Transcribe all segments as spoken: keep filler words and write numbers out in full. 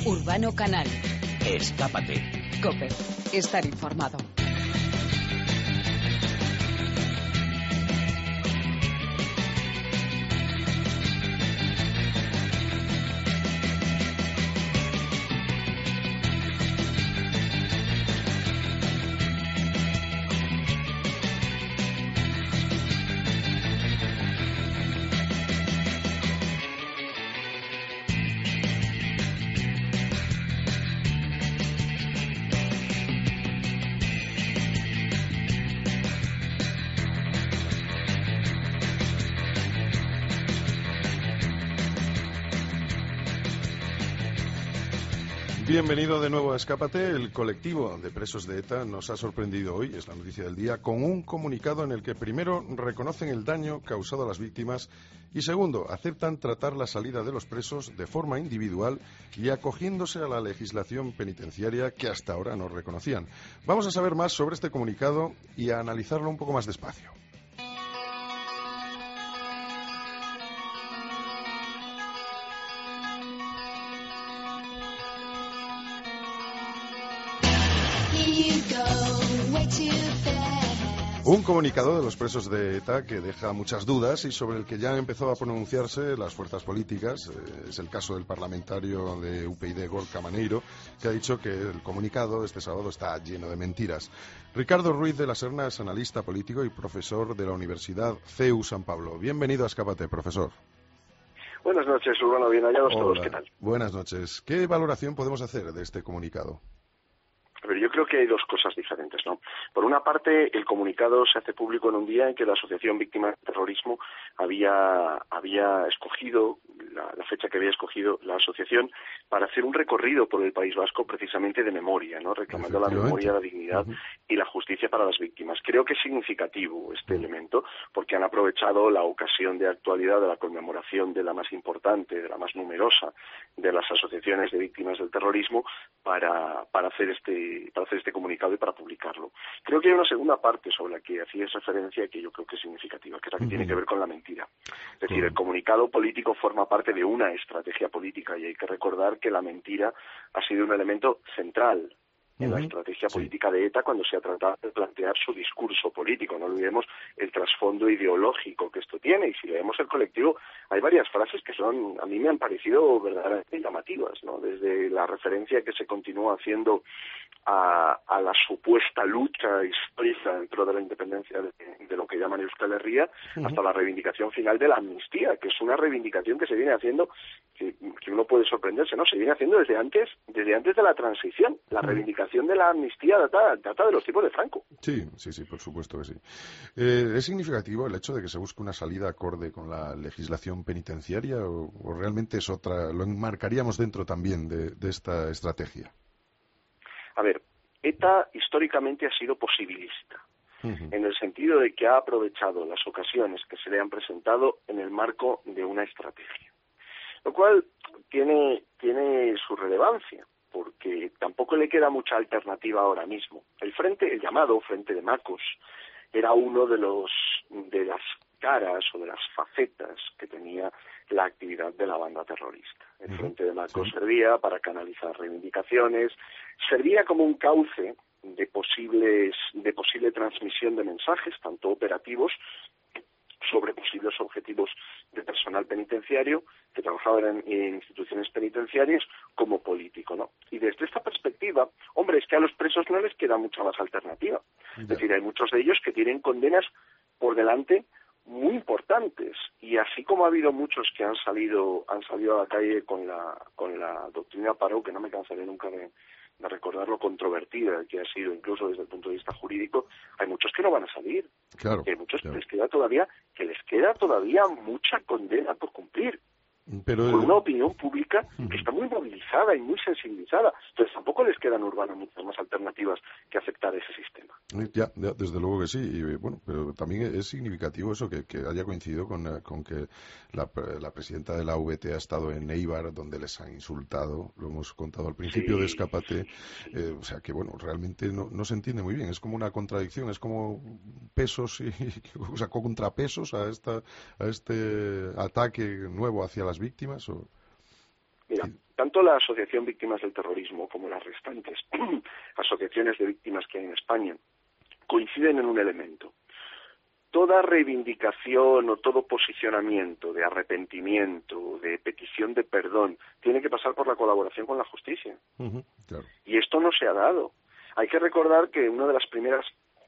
Urbano Canal. Escápate. COPE. Estar informado. Bienvenido de nuevo a Escápate. El colectivo de presos de ETA nos ha sorprendido hoy, es la noticia del día, con un comunicado en el que primero reconocen el daño causado a las víctimas y segundo, aceptan tratar la salida de los presos de forma individual y acogiéndose a la legislación penitenciaria que hasta ahora no reconocían. Vamos a saber más sobre este comunicado y a analizarlo un poco más despacio. Un comunicado de los presos de ETA que deja muchas dudas y sobre el que ya han empezado a pronunciarse las fuerzas políticas. Eh, es el caso del parlamentario de U P y D, Gorka Maneiro, que ha dicho que el comunicado de este sábado está lleno de mentiras. Ricardo Ruiz de la Serna es analista político y profesor de la Universidad C E U San Pablo. Bienvenido a Escápate, profesor. Buenas noches, Urbano, bien hallados todos, ¿qué tal? Buenas noches. ¿Qué valoración podemos hacer de este comunicado? A ver, yo creo que hay dos cosas diferentes, ¿no? Por una parte, el comunicado se hace público en un día en que la Asociación Víctimas de Terrorismo había, había escogido, la, la fecha que había escogido la asociación, para hacer un recorrido por el País Vasco precisamente de memoria, ¿no? Reclamando la memoria, la dignidad uh-huh. y la justicia para las víctimas. Creo que es significativo este uh-huh. elemento, porque han aprovechado la ocasión de actualidad de la conmemoración de la más importante, de la más numerosa de las asociaciones de víctimas del terrorismo para, para hacer este para hacer este comunicado y para publicarlo. Creo que hay una segunda parte sobre la que hacías referencia que yo creo que es significativa, que es la que uh-huh. tiene que ver con la mentira. Es decir, uh-huh. el comunicado político forma parte de una estrategia política y hay que recordar que la mentira ha sido un elemento central en uh-huh. la estrategia política sí. de ETA cuando se ha tratado de plantear su discurso político. No olvidemos el trasfondo ideológico que esto tiene, y si leemos el colectivo hay varias frases que son, a mí me han parecido verdaderamente llamativas, ¿no? Desde la referencia que se continúa haciendo a, a la supuesta lucha histórica dentro de la independencia de, de lo que llaman Euskal Herria, uh-huh. hasta la reivindicación final de la amnistía, que es una reivindicación que se viene haciendo, que, que uno puede sorprenderse, ¿no? Se viene haciendo desde antes, desde antes de la transición. La uh-huh. reivindicación de la amnistía data, data de los tiempos de Franco. Sí, sí, sí, por supuesto que sí. Eh, ¿Es significativo el hecho de que se busque una salida acorde con la legislación penitenciaria o, o realmente es otra, lo enmarcaríamos dentro también de, de esta estrategia? A ver, ETA históricamente ha sido posibilista, uh-huh. en el sentido de que ha aprovechado las ocasiones que se le han presentado en el marco de una estrategia, lo cual tiene, tiene su relevancia, porque tampoco le queda mucha alternativa ahora mismo. El frente, el llamado Frente de Macos, era uno de los de las caras o de las facetas que tenía la actividad de la banda terrorista. El Frente de Macos sí. servía para canalizar reivindicaciones, servía como un cauce de posibles de posible transmisión de mensajes, tanto operativos, sobre posibles objetivos de personal penitenciario que trabajaba en, en instituciones penitenciarias, como político, ¿no? Y desde esta perspectiva, hombre, es que a los presos no les queda mucha más alternativa. Yeah. Es decir, hay muchos de ellos que tienen condenas por delante muy importantes, y así como ha habido muchos que han salido han salido a la calle con la con la doctrina Parot, que no me cansaré nunca de, de recordar lo controvertida que ha sido incluso desde el punto de vista jurídico, hay muchos que no van a salir. Claro, hay muchos claro. que les queda todavía que les queda todavía mucha condena por cumplir. Pero con una opinión pública que está muy movilizada y muy sensibilizada. Entonces tampoco les quedan urbanas muchas más alternativas que aceptar ese sistema. Ya, ya, desde luego que sí. Y bueno, pero también es significativo eso, que, que haya coincidido con, con que la, la presidenta de la V T ha estado en Eibar, donde les han insultado, lo hemos contado al principio sí. de Escápate. Eh, o sea que bueno, realmente no, no se entiende muy bien. Es como una contradicción, es como pesos y, o sea, contrapesos a esta a este ataque nuevo hacia las víctimas. ¿O? Mira, tanto la Asociación Víctimas del Terrorismo como las restantes asociaciones de víctimas que hay en España coinciden en un elemento. Toda reivindicación o todo posicionamiento de arrepentimiento, de petición de perdón, tiene que pasar por la colaboración con la justicia. Uh-huh, claro. Y esto no se ha dado. Hay que recordar que una de las primeras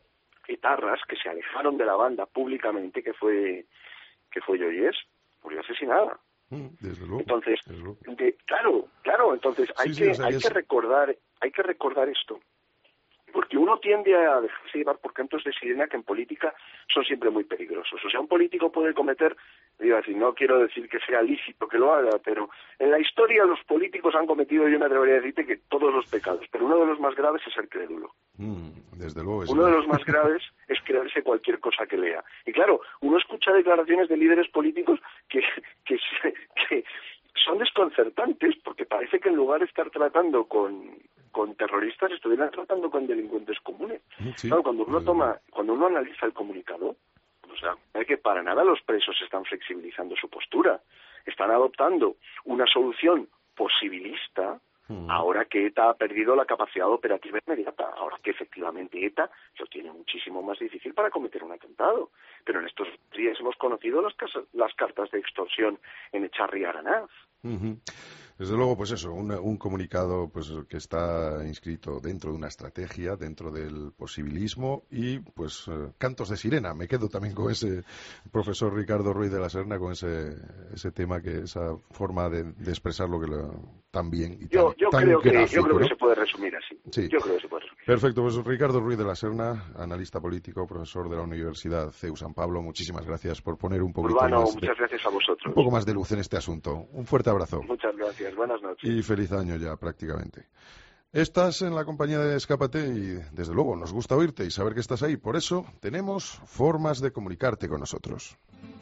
etarras que se alejaron de la banda públicamente, que fue que fue Yoyes, murió asesinada. Desde luego. Entonces, desde luego. De, claro, claro, entonces hay sí, que sí, o sea, hay que que es... recordar, hay que recordar esto. Porque uno tiende a dejarse llevar por cantos de sirena que en política son siempre muy peligrosos. O sea, un político puede cometer, digo así, no quiero decir que sea lícito que lo haga, pero en la historia los políticos han cometido, yo me atrevería a decirte que todos los pecados, pero uno de los más graves es el crédulo. Mm, desde luego. Uno de los más graves es creerse cualquier cosa que lea. Y claro, uno escucha declaraciones de líderes políticos que, que, que son desconcertantes, porque parece que en lugar de estar tratando con... con terroristas estuvieran tratando con delincuentes comunes. Sí, claro, cuando uno toma, cuando uno analiza el comunicado, o sea, es que para nada los presos están flexibilizando su postura, están adoptando una solución posibilista, mm. ahora que ETA ha perdido la capacidad operativa inmediata, ahora que efectivamente ETA lo tiene muchísimo más difícil para cometer un atentado. Pero en estos días hemos conocido las, casas, las cartas de extorsión en Echarri y Aranaz. Uh-huh. Desde luego, pues eso, un, un comunicado pues que está inscrito dentro de una estrategia, dentro del posibilismo y, pues, eh, cantos de sirena. Me quedo también con ese profesor Ricardo Ruiz de la Serna, con ese ese tema, que esa forma de, de expresar lo que lo, tan bien y tan, yo, yo tan creo gráfico, que Yo creo ¿no? que se puede resumir así. Sí. Yo creo que se puede resumir. Perfecto, pues Ricardo Ruiz de la Serna, analista político, profesor de la Universidad C E U San Pablo, muchísimas gracias por poner un poquito Urbano, más muchas de, gracias a vosotros. un poco más de luz en este asunto. Un fuerte abrazo. Muchas gracias, buenas noches. Y feliz año ya, prácticamente. Estás en la compañía de Escápate y, desde luego, nos gusta oírte y saber que estás ahí. Por eso, tenemos formas de comunicarte con nosotros.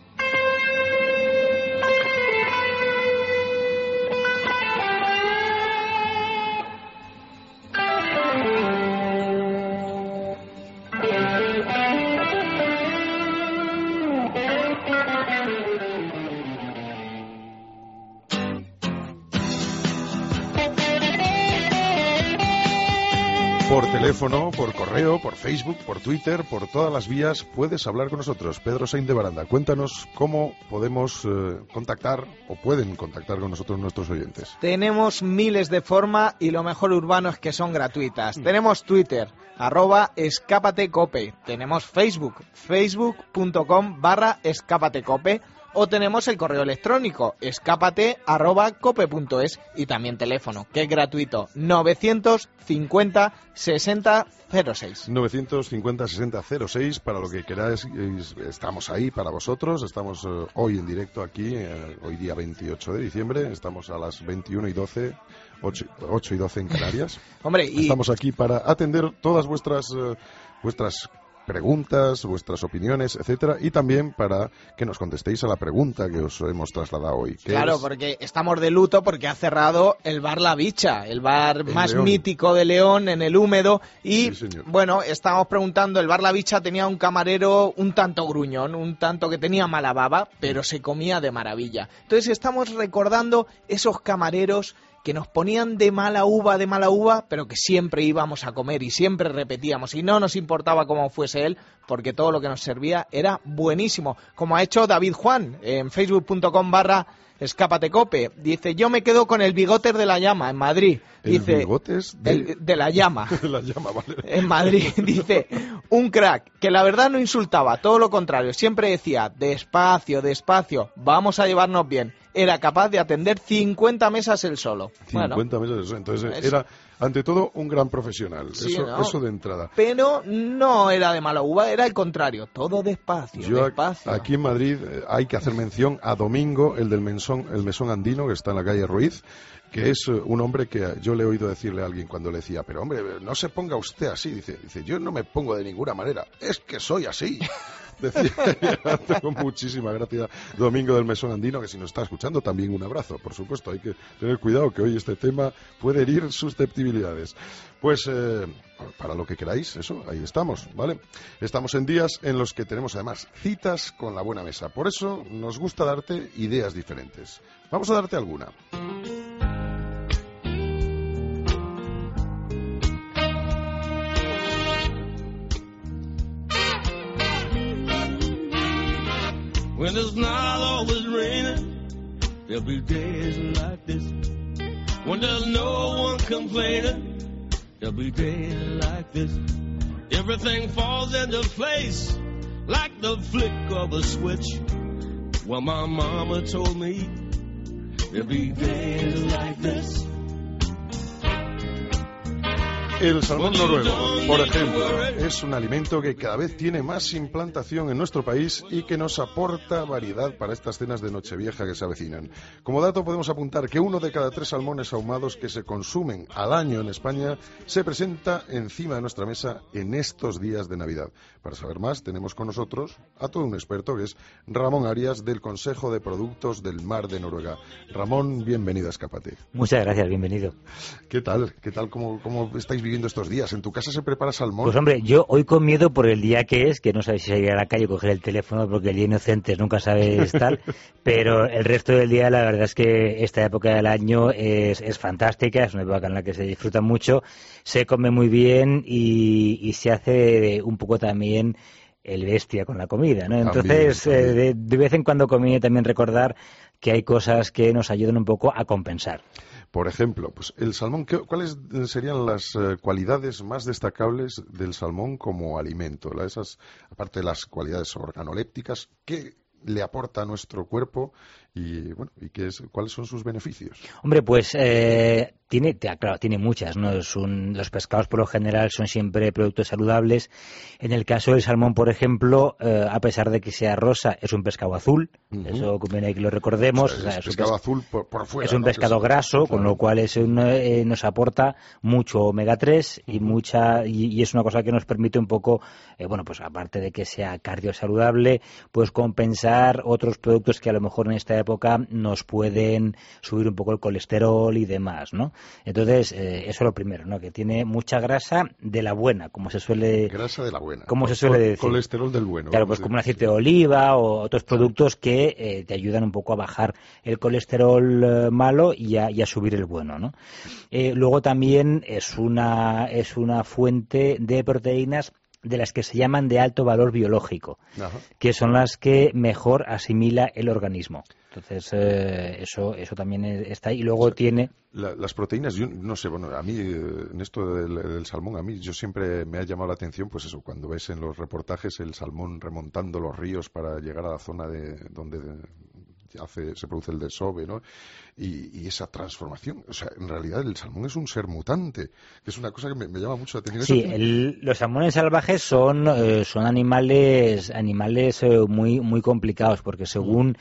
Por teléfono, por correo, por Facebook, por Twitter, por todas las vías puedes hablar con nosotros. Pedro Sainz de Baranda, cuéntanos cómo podemos eh, contactar o pueden contactar con nosotros nuestros oyentes. Tenemos miles de formas y lo mejor, Urbano, es que son gratuitas. Mm. Tenemos Twitter, arroba escápatecope. Tenemos Facebook, facebook.com barra escápatecope. O tenemos el correo electrónico escápate arroba cope punto es y también teléfono, que es gratuito, novecientos cincuenta sesenta cero seis. novecientos cincuenta sesenta cero seis, para lo que queráis, estamos ahí para vosotros. Estamos eh, hoy en directo aquí, eh, hoy día veintiocho de diciembre, estamos a las veintiuna y doce, ocho y doce en Canarias. Hombre, y... Estamos aquí para atender todas vuestras eh, vuestras preguntas, vuestras opiniones, etcétera, y también para que nos contestéis a la pregunta que os hemos trasladado hoy. Claro, es... porque estamos de luto porque ha cerrado el bar La Bicha, el bar el más León. mítico de León, en el Húmedo, y sí, bueno, estábamos preguntando, el bar La Bicha tenía un camarero un tanto gruñón, un tanto que tenía mala baba, pero se comía de maravilla. Entonces estamos recordando esos camareros que nos ponían de mala uva, de mala uva, pero que siempre íbamos a comer y siempre repetíamos, y no nos importaba cómo fuese él, porque todo lo que nos servía era buenísimo, como ha hecho David Juan en facebook.com barra escápatecope. Dice, yo me quedo con el bigotes de la llama en Madrid. Dice, ¿El bigotes de... El, de la llama? de la llama, vale. En Madrid. Dice, un crack, que la verdad no insultaba, todo lo contrario, siempre decía, despacio, despacio, vamos a llevarnos bien. Era capaz de atender cincuenta mesas él solo. cincuenta bueno, mesas él solo. Entonces es... era, ante todo, un gran profesional. Sí, eso, ¿no? Eso de entrada. Pero no era de mala uva, era el contrario. Todo despacio, Yo despacio. Aquí en Madrid eh, hay que hacer mención a Domingo, el del mesón, el mesón andino, que está en la calle Ruiz, que es uh, un hombre que yo le he oído decirle a alguien cuando le decía, pero hombre, no se ponga usted así. Dice, dice yo no me pongo de ninguna manera, es que soy así. Decía, tengo muchísima gracia Domingo del Mesón Andino, que si nos está escuchando también un abrazo, por supuesto. Hay que tener cuidado que hoy este tema puede herir susceptibilidades. Pues eh, para lo que queráis, eso, ahí estamos, ¿vale? Estamos en días en los que tenemos además citas con la buena mesa. Por eso nos gusta darte ideas diferentes. Vamos a darte alguna. When it's not always raining, there'll be days like this. When there's no one complaining, there'll be days like this. Everything falls into place like the flick of a switch. Well, my mama told me there'll be days like this. El salmón noruego, por ejemplo, es un alimento que cada vez tiene más implantación en nuestro país y que nos aporta variedad para estas cenas de Nochevieja que se avecinan. Como dato podemos apuntar que uno de cada tres salmones ahumados que se consumen al año en España se presenta encima de nuestra mesa en estos días de Navidad. Para saber más tenemos con nosotros a todo un experto que es Ramón Arias del Consejo de Productos del Mar de Noruega. Ramón, bienvenido a Escápate. Muchas gracias, bienvenido. ¿Qué tal? ¿Qué tal? ¿Cómo, cómo estáis viviendo estos días? ¿En tu casa se prepara salmón? Pues hombre, yo hoy con miedo por el día que es, que no sabes si salir a la calle o coger el teléfono, porque el día inocentes nunca sabes tal, pero el resto del día la verdad es que esta época del año es, es fantástica, es una época en la que se disfruta mucho, se come muy bien y, y se hace un poco también el bestia con la comida, ¿no? Entonces, también, también. Eh, de, de vez en cuando conviene también recordar que hay cosas que nos ayudan un poco a compensar. Por ejemplo, pues el salmón, ¿cuáles serían las eh, cualidades más destacables del salmón como alimento? La, esas, aparte de las cualidades organolépticas, ¿qué le aporta a nuestro cuerpo y bueno y qué es, cuáles son sus beneficios? Hombre, pues eh, tiene, claro, tiene muchas, ¿no? Es un, los pescados por lo general son siempre productos saludables. En el caso del salmón, por ejemplo, eh, a pesar de que sea rosa, es un pescado azul. Uh-huh. Eso conviene que lo recordemos. O sea, o sea, es, es pescado pes- azul por, por fuera. Es un ¿no? pescado es, graso, claro. Con lo cual es un, eh, nos aporta mucho omega tres y mucha y, y es una cosa que nos permite un poco, eh, bueno, pues aparte de que sea cardiosaludable, pues compensar otros productos que a lo mejor en esta época nos pueden subir un poco el colesterol y demás, ¿no? Entonces, eh, eso es lo primero, ¿no? Que tiene mucha grasa de la buena, como se suele... Grasa de la buena. Como se suele decir. Colesterol del bueno. Claro, pues como un aceite de oliva o otros productos que eh, te ayudan un poco a bajar el colesterol eh, malo y a, y a subir el bueno, ¿no? Eh, luego también es una, es una fuente de proteínas de las que se llaman de alto valor biológico, Ajá. que son las que mejor asimila el organismo. Entonces, eh, eso eso también está ahí. Y luego o sea, tiene... La, las proteínas, yo no sé, bueno, a mí, en esto del, del salmón, a mí yo siempre me ha llamado la atención, pues eso, cuando ves en los reportajes el salmón remontando los ríos para llegar a la zona de donde... De, Hace, se produce el desove, ¿no? Y, y esa transformación, o sea, en realidad el salmón es un ser mutante, que es una cosa que me, me llama mucho la atención. Sí, el, los salmones salvajes son eh, son animales animales eh, muy muy complicados, porque según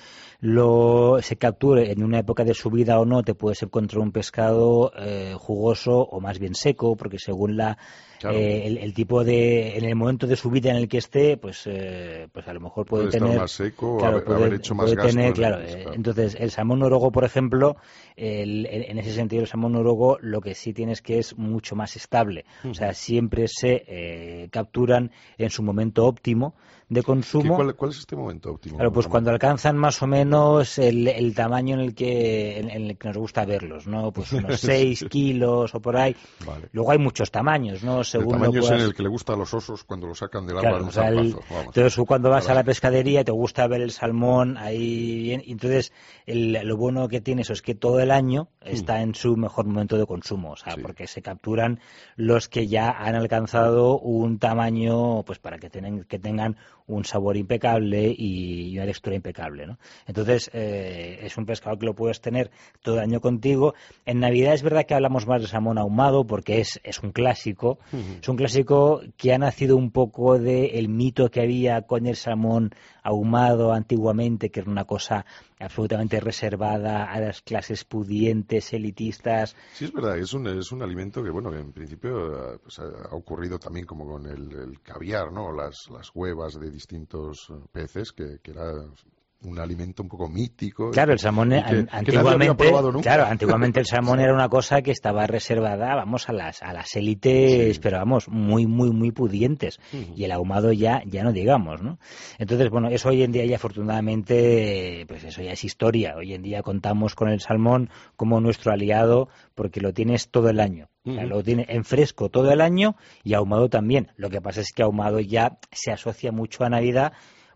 lo se capture en una época de su vida o no, te puedes encontrar un pescado eh, jugoso o más bien seco, porque según la Claro. Eh, el, el tipo de en el momento de su vida en el que esté, pues eh, pues a lo mejor puede, puede tener estar más seco, claro, haber, puede, haber hecho más puede gasto tener, en claro, el, eh, claro. Entonces el salmón noruego, por ejemplo, el, el, en ese sentido el salmón noruego lo que sí tiene es que es mucho más estable, uh-huh. o sea, siempre se eh, capturan en su momento óptimo de consumo. ¿Cuál, ¿Cuál es este momento óptimo? Claro, pues cuando alcanzan más o menos el, el tamaño en el que en, en el que nos gusta verlos, ¿no? Pues unos seis kilos o por ahí. Vale. Luego hay muchos tamaños, ¿no? Según el tamaño lo puedas... es en el que le gusta a los osos cuando lo sacan del agua claro, de un o sea, el... Vamos. Entonces tú cuando vas a la pescadería te gusta ver el salmón ahí bien, entonces el, lo bueno que tiene eso es que todo el año está mm. en su mejor momento de consumo, o sea, sí. porque se capturan los que ya han alcanzado un tamaño, pues para que tengan, que tengan un sabor impecable y una textura impecable, ¿no? Entonces, eh, es un pescado que lo puedes tener todo el año contigo. En Navidad es verdad que hablamos más de salmón ahumado porque es, es un clásico. Uh-huh. Es un clásico que ha nacido un poco del mito que había con el salmón ahumado antiguamente, que era una cosa absolutamente reservada a las clases pudientes, elitistas. Sí, es verdad, es un, es un alimento que, bueno, que en principio pues, ha ocurrido también como con el, el caviar, ¿no? Las, las huevas de distintos peces, que, que era un alimento un poco mítico. Claro, el salmón que, an, antiguamente, que claro, antiguamente el salmón era una cosa que estaba reservada, vamos, a las a las élites, sí. pero vamos, muy muy muy pudientes. Uh-huh. Y el ahumado ya ya no digamos, ¿no? Entonces, bueno, eso hoy en día ya afortunadamente, pues eso ya es historia. Hoy en día contamos con el salmón como nuestro aliado porque lo tienes todo el año. Uh-huh. O sea, lo tiene en fresco todo el año y ahumado también. Lo que pasa es que ahumado ya se asocia mucho a Navidad,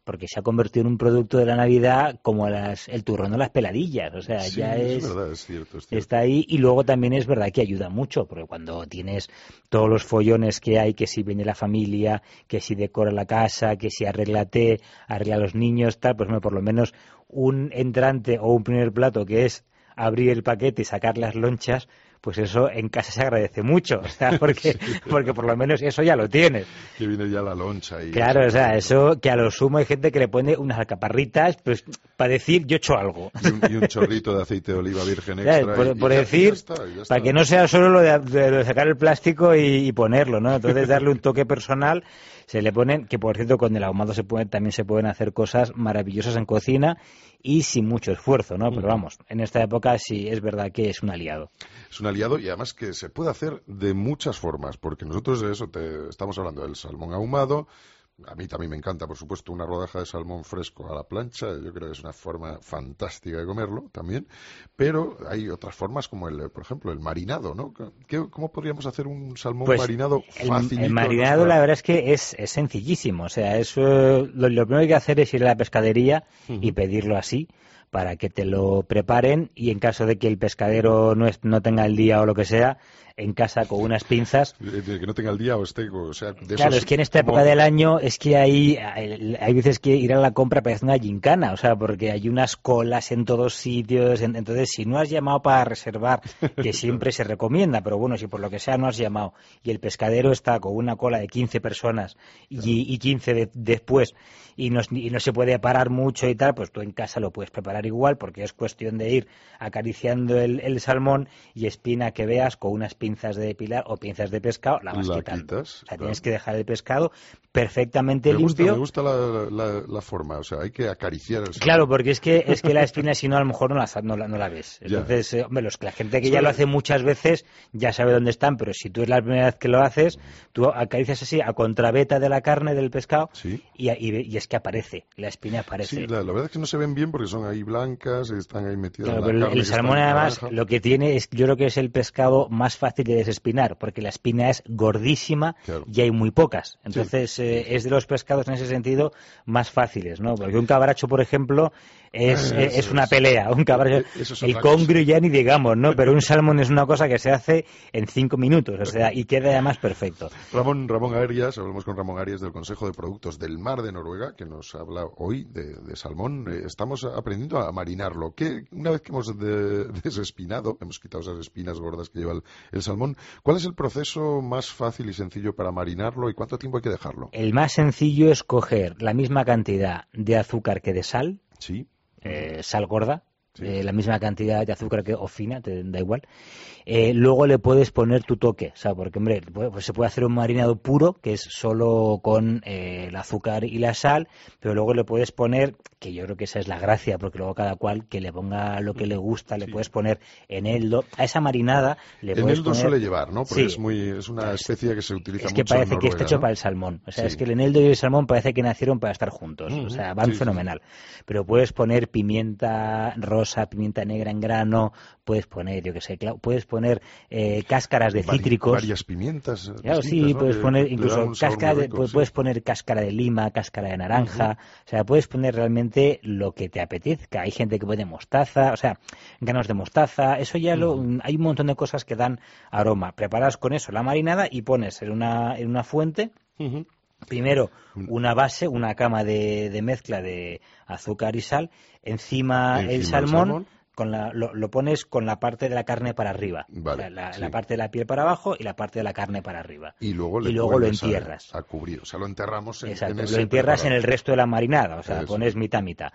porque se ha convertido en un producto de la Navidad como las, el turrón o las peladillas, o sea, Sí, ya es, es verdad, es cierto, es cierto. está ahí. Y luego también es verdad que ayuda mucho, porque cuando tienes todos los follones que hay, que si viene la familia, que si decora la casa, que si arréglate, arregla a los niños, tal, pues bueno, por lo menos un entrante o un primer plato que es abrir el paquete y sacar las lonchas, pues eso en casa se agradece mucho, o sea, porque, sí. porque por lo menos eso ya lo tienes. Que viene ya la loncha. Y claro, o sea, eso que a lo sumo hay gente que le pone unas alcaparritas, pues para decir yo he hecho algo. Y un, y un chorrito de aceite de oliva virgen extra. Por, y, por y decir, ya, ya está, ya está. Para que no sea solo lo de, de, de sacar el plástico y, y ponerlo, ¿no? Entonces darle un toque personal. Se le ponen, que por cierto con el ahumado se pueden, también se pueden hacer cosas maravillosas en cocina y sin mucho esfuerzo, ¿no? Pero vamos, en esta época sí es verdad que es un aliado. Es un aliado y además que se puede hacer de muchas formas, porque nosotros de eso te estamos hablando del salmón ahumado. A mí también me encanta, por supuesto, una rodaja de salmón fresco a la plancha. Yo creo que es una forma fantástica de comerlo también. Pero hay otras formas como, el, por ejemplo, el marinado, ¿no? ¿Qué, ¿Cómo podríamos hacer un salmón pues marinado fácil? El, el marinado, nuestra... la verdad es que es, es sencillísimo. O sea, eso, lo, lo primero que hay que hacer es ir a la pescadería uh-huh. y pedirlo así, para que te lo preparen, y en caso de que el pescadero no, es, no tenga el día o lo que sea, en casa con unas pinzas. De que no tenga el día o esté, o sea, de claro, esos, es que en esta como... época del año es que hay, hay, hay veces que ir a la compra parece una gincana, o sea, porque hay unas colas en todos sitios, en, entonces si no has llamado para reservar, que siempre se recomienda, pero bueno, si por lo que sea no has llamado y el pescadero está con una cola de quince personas y, y quince de, después y no, y no se puede parar mucho y tal, pues tú en casa lo puedes preparar igual, porque es cuestión de ir acariciando el, el salmón y espina que veas con unas pinzas de depilar o pinzas de pescado, la vas la quitando. Quitas, o sea, claro. Tienes que dejar el pescado perfectamente me gusta, limpio. Me gusta la, la, la forma, o sea, hay que acariciar el salmón. Claro, porque es que es que la espina, si no, a lo mejor no la, no la, no la ves. Entonces, eh, hombre, los, la gente que ya lo hace muchas veces ya sabe dónde están, pero si tú es la primera vez que lo haces, tú acaricias así a contraveta de la carne del pescado ¿sí? y, y, y es que aparece, la espina aparece. Sí, la, la verdad es que no se ven bien porque son ahí blancas, están ahí metidas claro, en la pero carne. El salmón además naranja. Lo que tiene es, yo creo que es el pescado más fácil de desespinar, porque la espina es gordísima claro. y hay muy pocas. Entonces sí. eh, es de los pescados en ese sentido más fáciles, ¿no? Porque un cabracho, por ejemplo, es, eh, es una pelea. Un cabracho, es el congrio ya ni digamos, ¿no? Pero un salmón es una cosa que se hace en cinco minutos, o sea, y queda además perfecto. Ramón, Ramón Arias, hablamos con Ramón Arias del Consejo de Productos del Mar de Noruega, que nos habla hoy de, de salmón. Eh, estamos aprendiendo a marinarlo. ¿Qué, una vez que hemos de, desespinado, hemos quitado esas espinas gordas que lleva el, el salmón, ¿cuál es el proceso más fácil y sencillo para marinarlo y cuánto tiempo hay que dejarlo? El más sencillo es coger la misma cantidad de azúcar que de sal, sí. eh, sal gorda, sí. eh, la misma cantidad de azúcar que o fina, te da igual. Eh, luego le puedes poner tu toque, o sea, porque hombre, pues se puede hacer un marinado puro, que es solo con eh, el azúcar y la sal, pero luego le puedes poner, que yo creo que esa es la gracia, porque luego cada cual que le ponga lo que le gusta, le sí. puedes poner eneldo, a esa marinada le eneldo puedes poner... suele llevar, ¿no? Porque sí. es muy es una especie que se utiliza mucho. Es que mucho parece en Noruega, que está hecho ¿no? para el salmón, o sea, sí. es que el eneldo y el salmón parece que nacieron para estar juntos, uh-huh. o sea, van sí, fenomenal. Sí. Pero puedes poner pimienta rosa, pimienta negra en grano, puedes poner, yo qué sé, claro, puedes poner eh, cáscaras de Vari, cítricos. Varias pimientas. Claro, sí, ¿no? puedes que, poner que incluso cáscara de, rico, puedes, sí. puedes poner cáscara de lima, cáscara de naranja, uh-huh. o sea, puedes poner realmente lo que te apetezca. Hay gente que pone mostaza, o sea, granos de mostaza, eso ya lo, uh-huh. hay un montón de cosas que dan aroma. Preparas con eso la marinada y pones en una, en una fuente. Uh-huh. Primero una base, una cama de, de mezcla de azúcar y sal, encima, encima el salmón, el salmón. Con la, lo, lo pones con la parte de la carne para arriba, vale, o sea, la, sí. la parte de la piel para abajo y la parte de la carne para arriba. Y luego, le y luego lo entierras. A, a cubrir, o sea, lo enterramos en, Exacto, en ese lo entierras preparado. en el resto de la marinada, o sea, eso. Pones mitad mitad.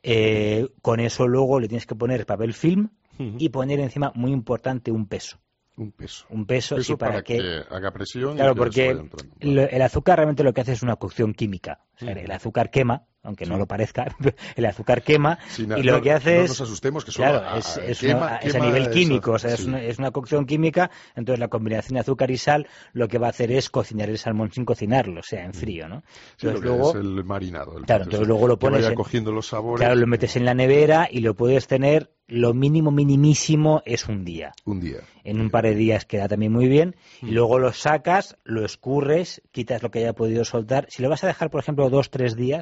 Eh, con eso luego le tienes que poner papel film uh-huh. y poner encima, muy importante, un peso. Un peso. Un peso, peso sí, para, para que, que haga presión. Claro, y que porque vale. el azúcar realmente lo que hace es una cocción química. O sea, uh-huh. el azúcar quema, aunque sí. no lo parezca, el azúcar quema sí, na, y lo no, que hace no es... nos asustemos, que solo claro, a, es, es, quema, una, es quema a nivel químico, esa, o sea, sí. es, una, es una cocción química, entonces la combinación de azúcar y sal lo que va a hacer es cocinar el salmón sin cocinarlo, o sea, en frío, ¿no? Sí, entonces, lo luego, es el marinado. El claro, entonces luego lo pones... Que vaya en, cogiendo los sabores. Claro, lo metes en la nevera y lo puedes tener, lo mínimo minimísimo es un día. Un día. En un par de días queda también muy bien, mm. y luego lo sacas, lo escurres, quitas lo que haya podido soltar. Si lo vas a dejar, por ejemplo, dos, tres días,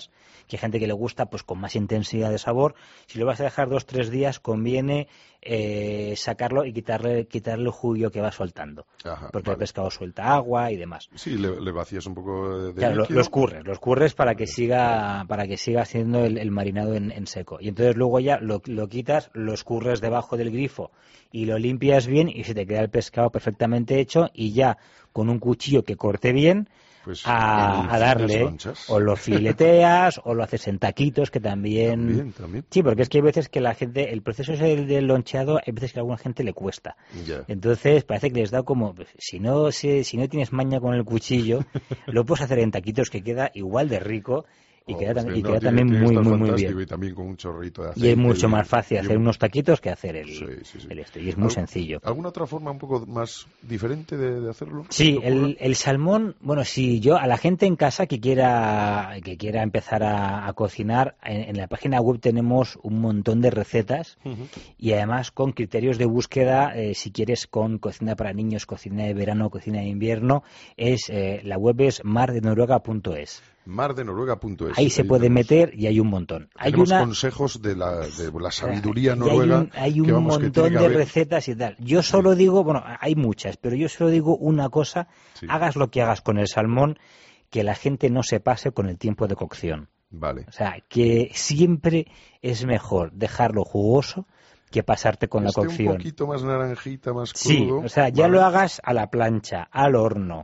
que hay gente que le gusta pues con más intensidad de sabor. Si lo vas a dejar dos tres días, conviene eh, sacarlo y quitarle quitarle el jugo que va soltando. Ajá, porque vale. el pescado suelta agua y demás. Sí, le, le vacías un poco de Claro, lo- líquido. los curres, los curres para que siga para que siga haciendo el, el marinado en, en seco. Y entonces luego ya lo, lo quitas, lo escurres debajo del grifo y lo limpias bien y se te queda el pescado perfectamente hecho y ya con un cuchillo que corte bien Pues, a, en a darle, finas lonchas. o lo fileteas o lo haces en taquitos que también... También, también. Sí, porque es que hay veces que la gente, el proceso ese del, del loncheado, hay veces que a alguna gente le cuesta. Ya. Entonces parece que les da como, si no si, si no tienes maña con el cuchillo, lo puedes hacer en taquitos que queda igual de rico y Oh, queda, pues, tam- y no, queda tiene- también tiene que muy, estar muy, muy fantástico bien. Y también con un chorrito de aceite. Y es mucho y- más fácil y hacer un- unos taquitos que hacer el, Sí, sí, sí. el este. Y es muy ¿Al- sencillo. ¿Alguna otra forma un poco más diferente de, de hacerlo? Sí, ¿Se te ocurre? el, el salmón, bueno, si yo a la gente en casa que quiera que quiera empezar a, a cocinar, en, en la página web tenemos un montón de recetas Ujú. y además con criterios de búsqueda, eh, si quieres con cocina para niños, cocina de verano, cocina de invierno, es eh, la web es mar de noruega punto es. mar de noruega punto es. Ahí se puede tenemos- meter y hay un montón. Hay Tenemos una consejos de la, de la sabiduría y noruega. Hay un, hay un que, vamos, que montón tiene que de haber- recetas y tal. Yo solo digo, bueno, hay muchas, pero yo solo digo una cosa, Sí. hagas lo que hagas con el salmón, que la gente no se pase con el tiempo de cocción. Vale. O sea, que siempre es mejor dejarlo jugoso que pasarte con la Este cocción. un poquito más naranjita, más Sí, crudo. o sea, ya ¿vale? lo hagas a la plancha, al horno,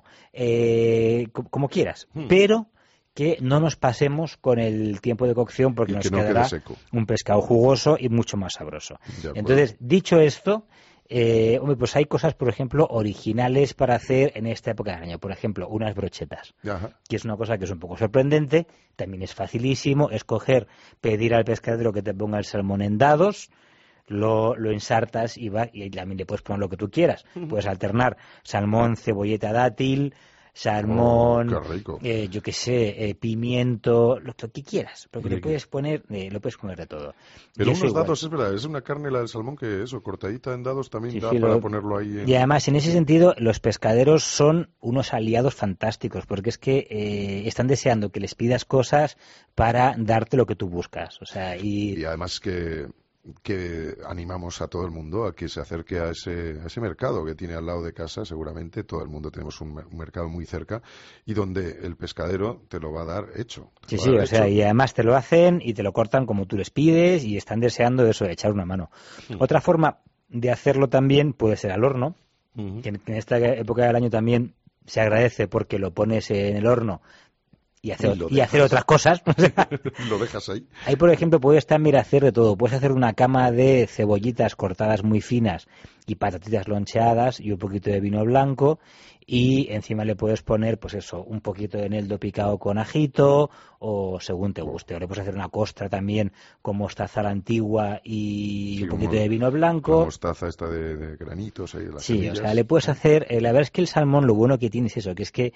eh, co- como quieras, Hmm. pero que no nos pasemos con el tiempo de cocción porque Y nos que no quede quedará seco. un pescado jugoso y mucho más sabroso. De acuerdo. Entonces, dicho esto, eh, hombre, pues hay cosas, por ejemplo, originales para hacer en esta época del año. Por ejemplo, unas brochetas, Ajá. que es una cosa que es un poco sorprendente, también es facilísimo, es coger, pedir al pescadero que te ponga el salmón en dados, lo, lo ensartas y, va, y también le puedes poner lo que tú quieras. Puedes alternar salmón, cebolleta, dátil, salmón, Oh, qué rico. eh, yo qué sé, eh, pimiento, lo, lo que quieras, porque le Rico. puedes poner, eh, lo puedes poner de todo. Pero Y eso unos igual. dados, es verdad, es una carne la del salmón que eso, cortadita en dados también Sí, da sí, para lo- ponerlo ahí. En... Y además, en ese sentido, los pescaderos son unos aliados fantásticos, porque es que eh, están deseando que les pidas cosas para darte lo que tú buscas. O sea, y, Y además que, que animamos a todo el mundo a que se acerque a ese, a ese mercado que tiene al lado de casa, seguramente todo el mundo tenemos un, mer- un mercado muy cerca y donde el pescadero te lo va a dar hecho. Te sí, lo sí, va a dar o sea, hecho. y además te lo hacen y te lo cortan como tú les pides y están deseando eso, de echar una mano. Hmm. Otra forma de hacerlo también puede ser al horno, Ujú. que en, que en esta época del año también se agradece porque lo pones en el horno y hacer, Y lo y hacer dejas. otras cosas. O sea, Lo dejas ahí. ahí, por ejemplo, puedes también hacer de todo. Puedes hacer una cama de cebollitas cortadas muy finas y patatitas loncheadas y un poquito de vino blanco y encima le puedes poner, pues eso, un poquito de eneldo picado con ajito o según te guste. O le puedes hacer una costra también con mostaza a la antigua y Sí, un poquito como de vino La blanco. mostaza esta de, de granitos ahí, de las Sí, semillas. o sea, le puedes hacer... eh, la verdad es que el salmón lo bueno que tiene es eso, que es que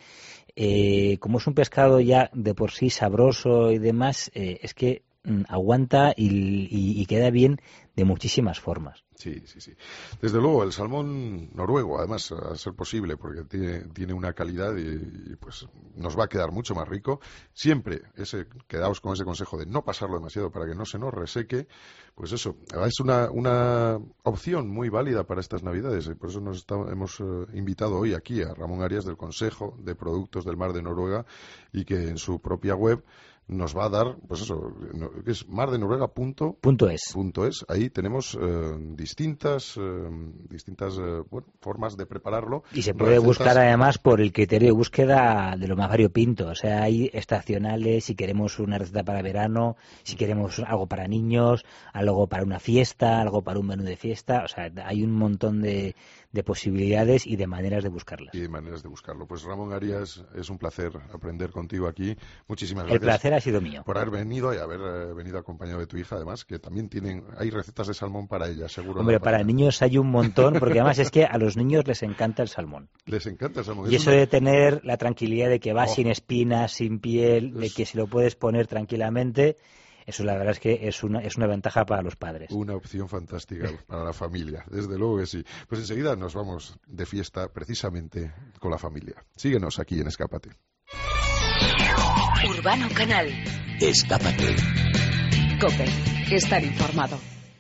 eh, como es un pescado ya de por sí sabroso y demás, eh, es que mm, aguanta y, y- y queda bien de muchísimas formas. Sí, sí, sí. Desde luego, el salmón noruego, además, a ser posible, porque tiene, tiene una calidad y, y, pues nos va a quedar mucho más rico. Siempre, ese, quedaos con ese consejo de no pasarlo demasiado para que no se nos reseque. Pues eso, es una, una opción muy válida para estas Navidades. Y por eso nos está- hemos eh, invitado hoy aquí a Ramón Arias del Consejo de Productos del Mar de Noruega y que en su propia web nos va a dar, pues eso, no- que es mar de noruega punto Punto es. punto es. Ahí tenemos eh, distintas eh, distintas eh, bueno, formas de prepararlo. Y se puede Recetas- buscar además por el criterio de búsqueda de lo más variopinto. O sea, hay estacionales, si queremos una receta para verano, si queremos algo para niños, algo para una fiesta, algo para un menú de fiesta. O sea, hay un montón de, de posibilidades y de maneras de buscarlas. y de maneras de buscarlo. Pues Ramón Arias, es un placer aprender contigo aquí. Muchísimas El gracias placer ha sido mío. por haber venido y haber eh, venido acompañado de tu hija, además, que también tienen, hay recetas de salmón para ella, seguro. en Hombre, la para página. niños hay un montón, porque además es que a los niños les encanta el salmón. Les encanta el salmón. Y Es eso una- de tener la tranquilidad de que va Oh. sin espinas, sin piel, de Es- que se lo puedes poner tranquilamente, eso la verdad es que es una, es una ventaja para los padres. Una opción fantástica para la familia, desde luego que sí. Pues enseguida nos vamos de fiesta precisamente con la familia. Síguenos aquí en Escápate. Urbano Canal. Escápate. COPE. Estar informado.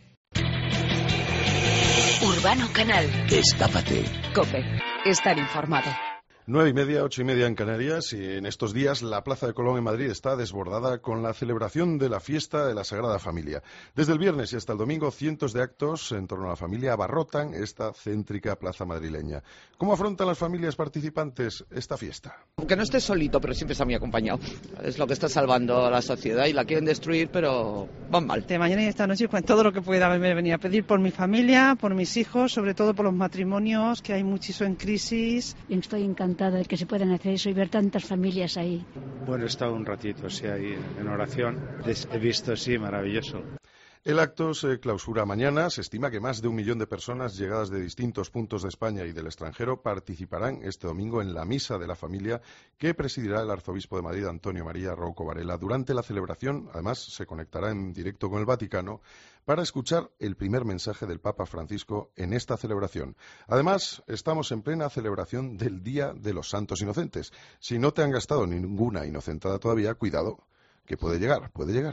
Urbano Canal. Escápate. COPE. Estar informado. Nueve y media, ocho y media en Canarias, y en estos días la Plaza de Colón en Madrid está desbordada con la celebración de la fiesta de la Sagrada Familia. Desde el viernes y hasta el domingo, cientos de actos en torno a la familia abarrotan esta céntrica plaza madrileña. ¿Cómo afrontan las familias participantes esta fiesta? Aunque no esté solito, pero siempre está muy acompañado. Es lo que está salvando a la sociedad y la quieren destruir, pero van mal. De mañana y esta noche, pues todo lo que pueda me venía a pedir por mi familia, por mis hijos, sobre todo por los matrimonios, que hay muchísimo en crisis. Estoy encantada de que se puedan hacer eso y ver tantas familias ahí. Bueno, he estado un ratito, sí, ahí en oración. He visto, sí, maravilloso. El acto se clausura mañana. Se estima que más de un millón de personas llegadas de distintos puntos de España y del extranjero participarán este domingo en la Misa de la Familia que presidirá el arzobispo de Madrid, Antonio María Rouco Varela. Durante la celebración, además, se conectará en directo con el Vaticano para escuchar el primer mensaje del Papa Francisco en esta celebración. Además, estamos en plena celebración del Día de los Santos Inocentes. Si no te han gastado ninguna inocentada todavía, cuidado, que puede llegar, puede llegar.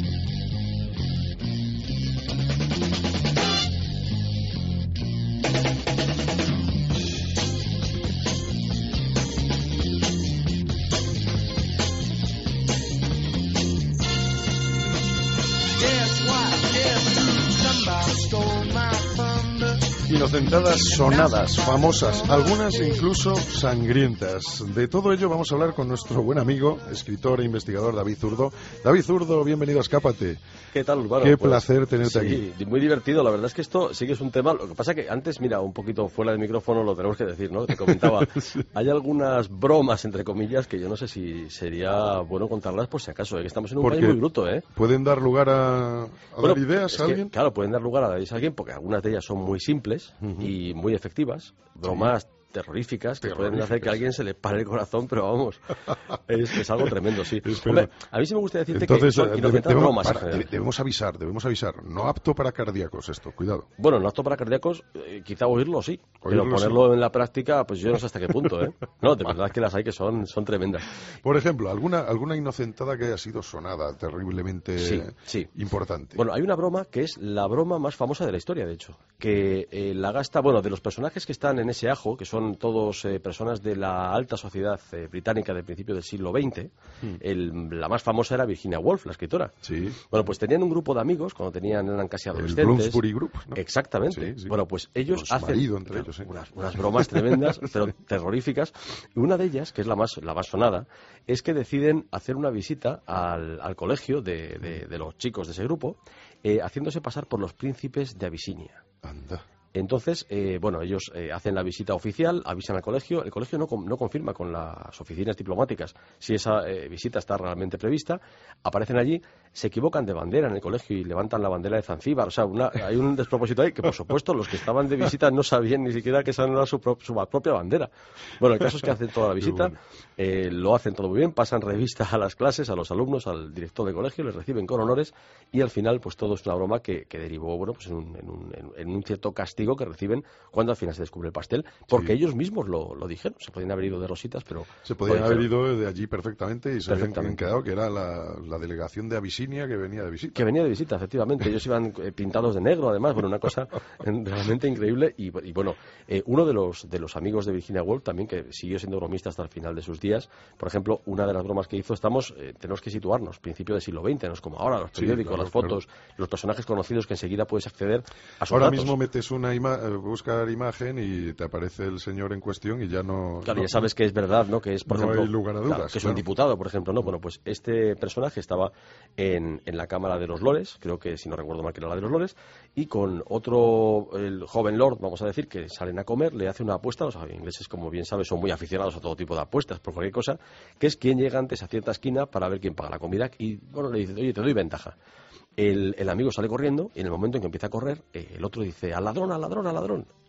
Inocentadas sonadas, famosas, algunas incluso sangrientas. De todo ello vamos a hablar con nuestro buen amigo, escritor e investigador David Zurdo. David Zurdo, bienvenido a Escápate. ¿Qué tal, Urbano? Qué pues, placer tenerte sí, aquí. Muy divertido, la verdad es que esto sí que es un tema. Lo que pasa que antes, mira, un poquito fuera del micrófono lo tenemos que decir, ¿no? Te comentaba, sí. Hay algunas bromas, entre comillas, que yo no sé si sería bueno contarlas por si acaso, ¿eh? Que estamos en un Porque país muy bruto, ¿eh? ¿Pueden dar lugar a, a bueno, dar ideas a alguien? Que, claro, pueden dar lugar a dar ideas a alguien porque algunas de ellas son muy simples uh-huh. y muy efectivas, bromas sí. terroríficas que terroríficas. Pueden hacer que a alguien se le pare el corazón, pero vamos, es, es algo tremendo, sí. Hombre, a mí sí me gustaría decirte Entonces, que son inocentadas debemos, bromas. Para, debemos avisar, debemos avisar. No apto para cardíacos esto, cuidado. Bueno, no apto para cardíacos, eh, quizá oírlo sí, oírlo, pero ponerlo sí. en la práctica, pues yo no sé hasta qué punto, ¿eh? No, de verdad que las hay que son, son tremendas. Por ejemplo, alguna alguna inocentada que haya sido sonada, terriblemente sí, sí. importante. Bueno, hay una broma que es la broma más famosa de la historia, de hecho, que eh, la gasta, bueno, de los personajes que están en ese ajo, que son todos eh, personas de la alta sociedad eh, británica del principio del siglo veinte, hmm. el, la más famosa era Virginia Woolf, la escritora. Sí. Bueno, pues tenían un grupo de amigos, cuando tenían eran casi adolescentes. El Bloomsbury Group, ¿no? Exactamente. Sí, sí. Bueno, pues ellos los hacen marido entre ellos, ¿eh? unas, unas bromas tremendas, pero terroríficas. Y una de ellas, que es la más, la más sonada, es que deciden hacer una visita al, al colegio de, de, de los chicos de ese grupo, eh, haciéndose pasar por los príncipes de Abisinia. Anda. Entonces, eh, bueno, ellos eh, hacen la visita oficial, avisan al colegio, el colegio no, no confirma con las oficinas diplomáticas si esa eh, visita está realmente prevista, aparecen allí, se equivocan de bandera en el colegio y levantan la bandera de Zanzíbar, o sea, una, hay un despropósito ahí que, por supuesto, los que estaban de visita no sabían ni siquiera que esa no era su, pro, su propia bandera. Bueno, el caso es que hacen toda la visita, bueno. eh, lo hacen todo muy bien, pasan revista a las clases, a los alumnos, al director del colegio, les reciben con honores y al final, pues todo es una broma que, que derivó, bueno, pues en un, en un, en un cierto castigo que reciben cuando al final se descubre el pastel, porque sí. ellos mismos lo, lo dijeron, se podían haber ido de rositas, pero... Se podían haber ido de allí perfectamente y se habían quedado que era la, la delegación de Abisinia que venía de visita. Que venía de visita, efectivamente, ellos iban eh, pintados de negro, además, bueno, una cosa realmente increíble, y, y bueno, eh, uno de los, de los amigos de Virginia Woolf también, que siguió siendo bromista hasta el final de sus días, por ejemplo, una de las bromas que hizo, estamos, eh, tenemos que situarnos, principio del siglo veinte, no es como ahora, los periódicos, sí, claro, las fotos, claro. Los personajes conocidos que enseguida puedes acceder a sus Ahora datos. Mismo metes una imagen, buscar imagen y te aparece el señor en cuestión y ya no... Claro, no, ya sabes que es verdad, ¿no? Que es, por no ejemplo... hay lugar a dudas. Claro, que es claro. un diputado, por ejemplo, ¿no? Bueno, pues este personaje estaba en, en la Cámara de los Lores, creo que, si no recuerdo mal, que era la de los Lores, y con otro, el joven lord, vamos a decir, que salen a comer, le hace una apuesta, los ingleses, como bien sabes, son muy aficionados a todo tipo de apuestas, por cualquier cosa, que es quién llega antes a cierta esquina para ver quién paga la comida, y, bueno, le dice, oye, te doy ventaja. El, el amigo sale corriendo y en el momento en que empieza a correr, eh, el otro dice, al ladrón, al ladrón, al ladrón.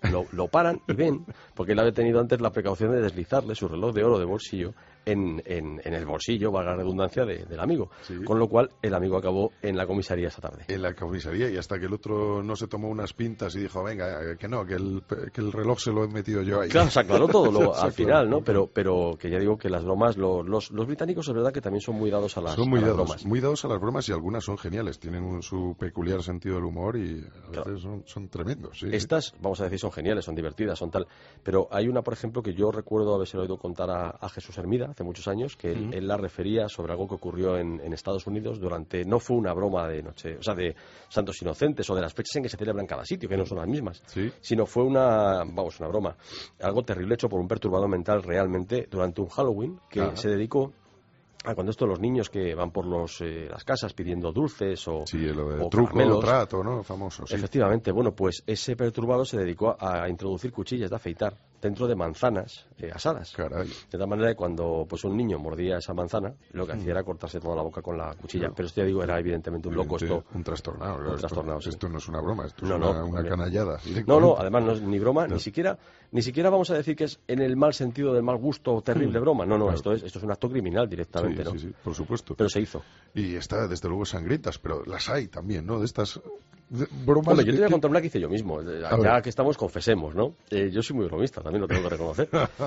lo, lo paran y ven, porque él había tenido antes la precaución de deslizarle su reloj de oro de bolsillo en, en, en el bolsillo, valga la redundancia, de, del amigo. Sí. Con lo cual, el amigo acabó en la comisaría esa tarde. En la comisaría, y hasta que el otro no se tomó unas pintas y dijo, venga, que no, que el, que el reloj se lo he metido yo ahí. Claro, se aclaró todo lo, al final, ¿no? Pero, pero que ya digo que las bromas, lo, los, los británicos es verdad que también son muy dados a las, son muy a las dados, bromas. Muy dados a las bromas, y algunas son geniales, tienen un, su peculiar sentido del humor y a veces claro. son, son tremendos. Sí, Estas, sí. vamos a decir, son geniales, son divertidas, son tal. Pero hay una, por ejemplo, que yo recuerdo haberse oído contar a, a Jesús Hermida hace muchos años, que él, uh-huh. él la refería sobre algo que ocurrió en, en Estados Unidos durante, no fue una broma de noche, o sea, de Santos Inocentes o de las fechas en que se celebran cada sitio, que no son las mismas, ¿Sí? sino fue una, vamos, una broma, algo terrible hecho por un perturbado mental realmente durante un Halloween que uh-huh. se dedicó a cuando esto los niños que van por los, eh, las casas pidiendo dulces o, sí, lo de o truco caramelos, o trato, ¿no? Famoso, sí. Efectivamente, bueno, pues ese perturbado se dedicó a, a introducir cuchillas de afeitar dentro de manzanas eh, asadas. Caray. De tal manera que cuando pues un niño mordía esa manzana, lo que hacía mm. era cortarse toda la boca con la cuchilla. No. Pero esto ya digo, era evidentemente un loco. Evidente, esto un trastornado. Un esto, trastornado, sí. Esto no es una broma, esto no, es no, una, una canallada. No, no, además no es ni broma, no. ni siquiera ni siquiera vamos a decir que es en el mal sentido del mal gusto o terrible mm. broma. No, no, claro. esto es esto es un acto criminal directamente, sí, ¿no? Sí, sí, por supuesto. Pero se hizo. Y está, desde luego, sangrientas, pero las hay también, ¿no? De estas bromas. Hombre, yo te voy a que... contar una que hice yo mismo. Ya ver. que estamos, confesemos, ¿no? Eh, yo soy muy bromista, también lo tengo que reconocer.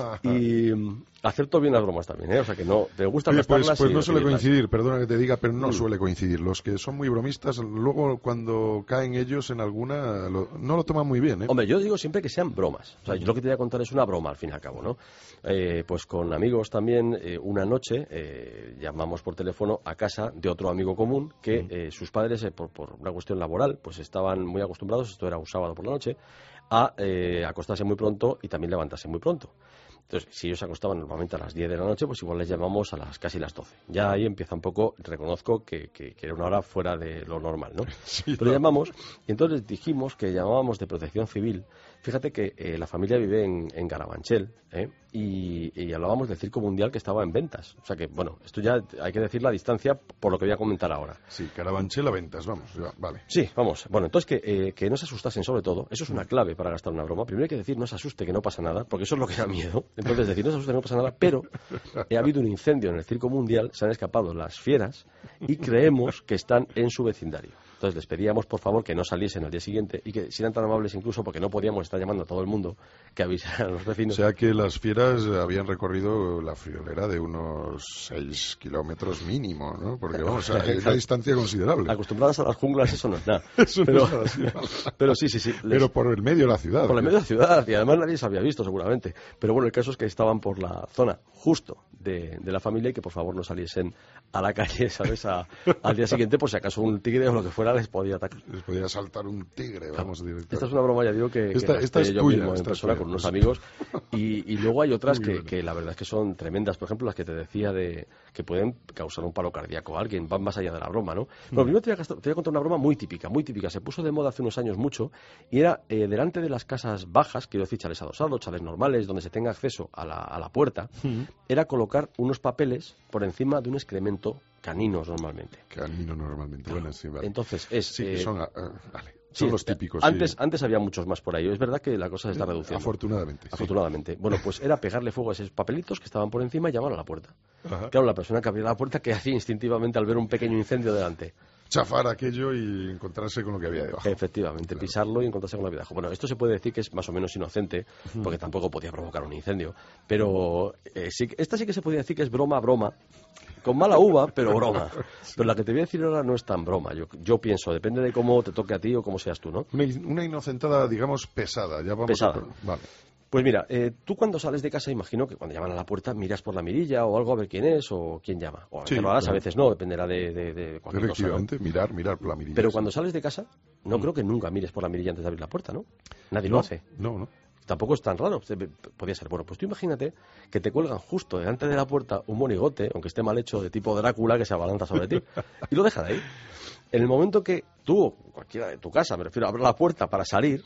Y um, acepto bien las bromas también, ¿eh? O sea que no, me gusta Oye, gastarlas. Pues, pues no suele recibirlas. coincidir, perdona que te diga, pero no mm. suele coincidir. Los que son muy bromistas, luego cuando caen ellos en alguna, lo, no lo toman muy bien, ¿eh? Hombre, yo digo siempre que sean bromas. O sea, yo lo que te voy a contar es una broma, al fin y al cabo, ¿no? Eh, pues con amigos también, eh, una noche eh, llamamos por teléfono a casa de otro amigo común que mm. eh, sus padres, eh, por, por una cuestión laboral, pues estaban muy acostumbrados, esto era un sábado por la noche, a eh, acostarse muy pronto y también levantarse muy pronto. Entonces, si ellos se acostaban normalmente a las diez de la noche, pues igual les llamamos a las casi las doce. Ya ahí empieza un poco, reconozco que, que, que era una hora fuera de lo normal, ¿no? Sí, Pero llamamos y entonces dijimos que llamábamos de Protección Civil. Fíjate que eh, la familia vive en, en Carabanchel, ¿eh? y, y hablábamos del Circo Mundial que estaba en Ventas. O sea que, bueno, esto ya hay que decir la distancia por lo que voy a comentar ahora. Sí, Carabanchel a Ventas, vamos, ya, vale. Sí, vamos. Bueno, entonces que, eh, que no se asustasen sobre todo. Eso es una clave para gastar una broma. Primero hay que decir no se asuste, que no pasa nada, porque eso es lo que da miedo. Entonces decir no se asuste, que no pasa nada, pero ha habido un incendio en el Circo Mundial, se han escapado las fieras y creemos que están en su vecindario. Entonces les pedíamos, por favor, que no saliesen al día siguiente y que sean tan amables incluso, porque no podíamos estar llamando a todo el mundo, que avisaran a los vecinos. O sea que las fieras habían recorrido la friolera de unos seis kilómetros mínimo, ¿no? Porque, vamos, hay una distancia considerable. Acostumbradas a las junglas, eso no es nada. Eso pero, no es nada, sí. Pero sí, sí, sí. Les... Pero por el medio de la ciudad. Por el medio de la ciudad, y además nadie se había visto, seguramente. Pero bueno, el caso es que estaban por la zona justo de, de la familia y que por favor no saliesen a la calle, ¿sabes? A, al día siguiente, por si acaso un tigre o lo que fuera les podía atacar. Les podía saltar un tigre, vamos a decir. Esta es una broma, ya digo, que, esta, que esta es yo tuya, mismo en persona tuya, con unos sí. amigos. Y, y luego hay otras Muy que, bueno. que la verdad es que son tremendas. Por ejemplo, las que te decía de que pueden causar un paro cardíaco a alguien, van más allá de la broma, ¿no? Bueno, primero te voy, a, te voy a contar una broma muy típica, muy típica. Se puso de moda hace unos años mucho y era eh, delante de las casas bajas, quiero decir, chales adosados, chales normales, donde se tenga acceso a la, a la puerta, uh-huh. era colocar unos papeles por encima de un excremento caninos normalmente. Canino normalmente, claro. Bueno, sí, vale. Entonces es... Sí, eh, son... Uh, vale. Son sí, los típicos. Antes, sí. antes había muchos más por ahí. Es verdad que la cosa se está reduciendo. Afortunadamente. Afortunadamente. Sí. Bueno, pues era pegarle fuego a esos papelitos que estaban por encima y llamar a la puerta. Ajá. Claro, la persona que abría la puerta, ¿qué hacía instintivamente al ver un pequeño incendio delante? Chafar aquello y encontrarse con lo que había debajo. Efectivamente, claro. Pisarlo y encontrarse con lo que había debajo. Bueno, esto se puede decir que es más o menos inocente, porque tampoco podía provocar un incendio. Pero eh, sí, esta sí que se podía decir que es broma, broma. Con mala uva, pero broma. Pero la que te voy a decir ahora no es tan broma. Yo, yo pienso, depende de cómo te toque a ti o cómo seas tú, ¿no? Una, una inocentada, digamos, pesada. Ya vamos pesada. A... Vale. Pues mira, eh, tú cuando sales de casa, imagino que cuando llaman a la puerta miras por la mirilla o algo a ver quién es o quién llama. O a veces sí, lo harás, claro. A veces no, dependerá de, de, de cualquier cosa, ¿no? mirar, mirar por la mirilla. Pero sí. Cuando sales de casa, no mm. creo que nunca mires por la mirilla antes de abrir la puerta, ¿no? Nadie no, lo hace. No, no. Tampoco es tan raro, podría ser. Bueno, pues tú imagínate que te cuelgan justo delante de la puerta un monigote, aunque esté mal hecho, de tipo Drácula, que se abalanza sobre ti, y lo dejan ahí. En el momento que tú, o cualquiera de tu casa, me refiero, abres la puerta para salir,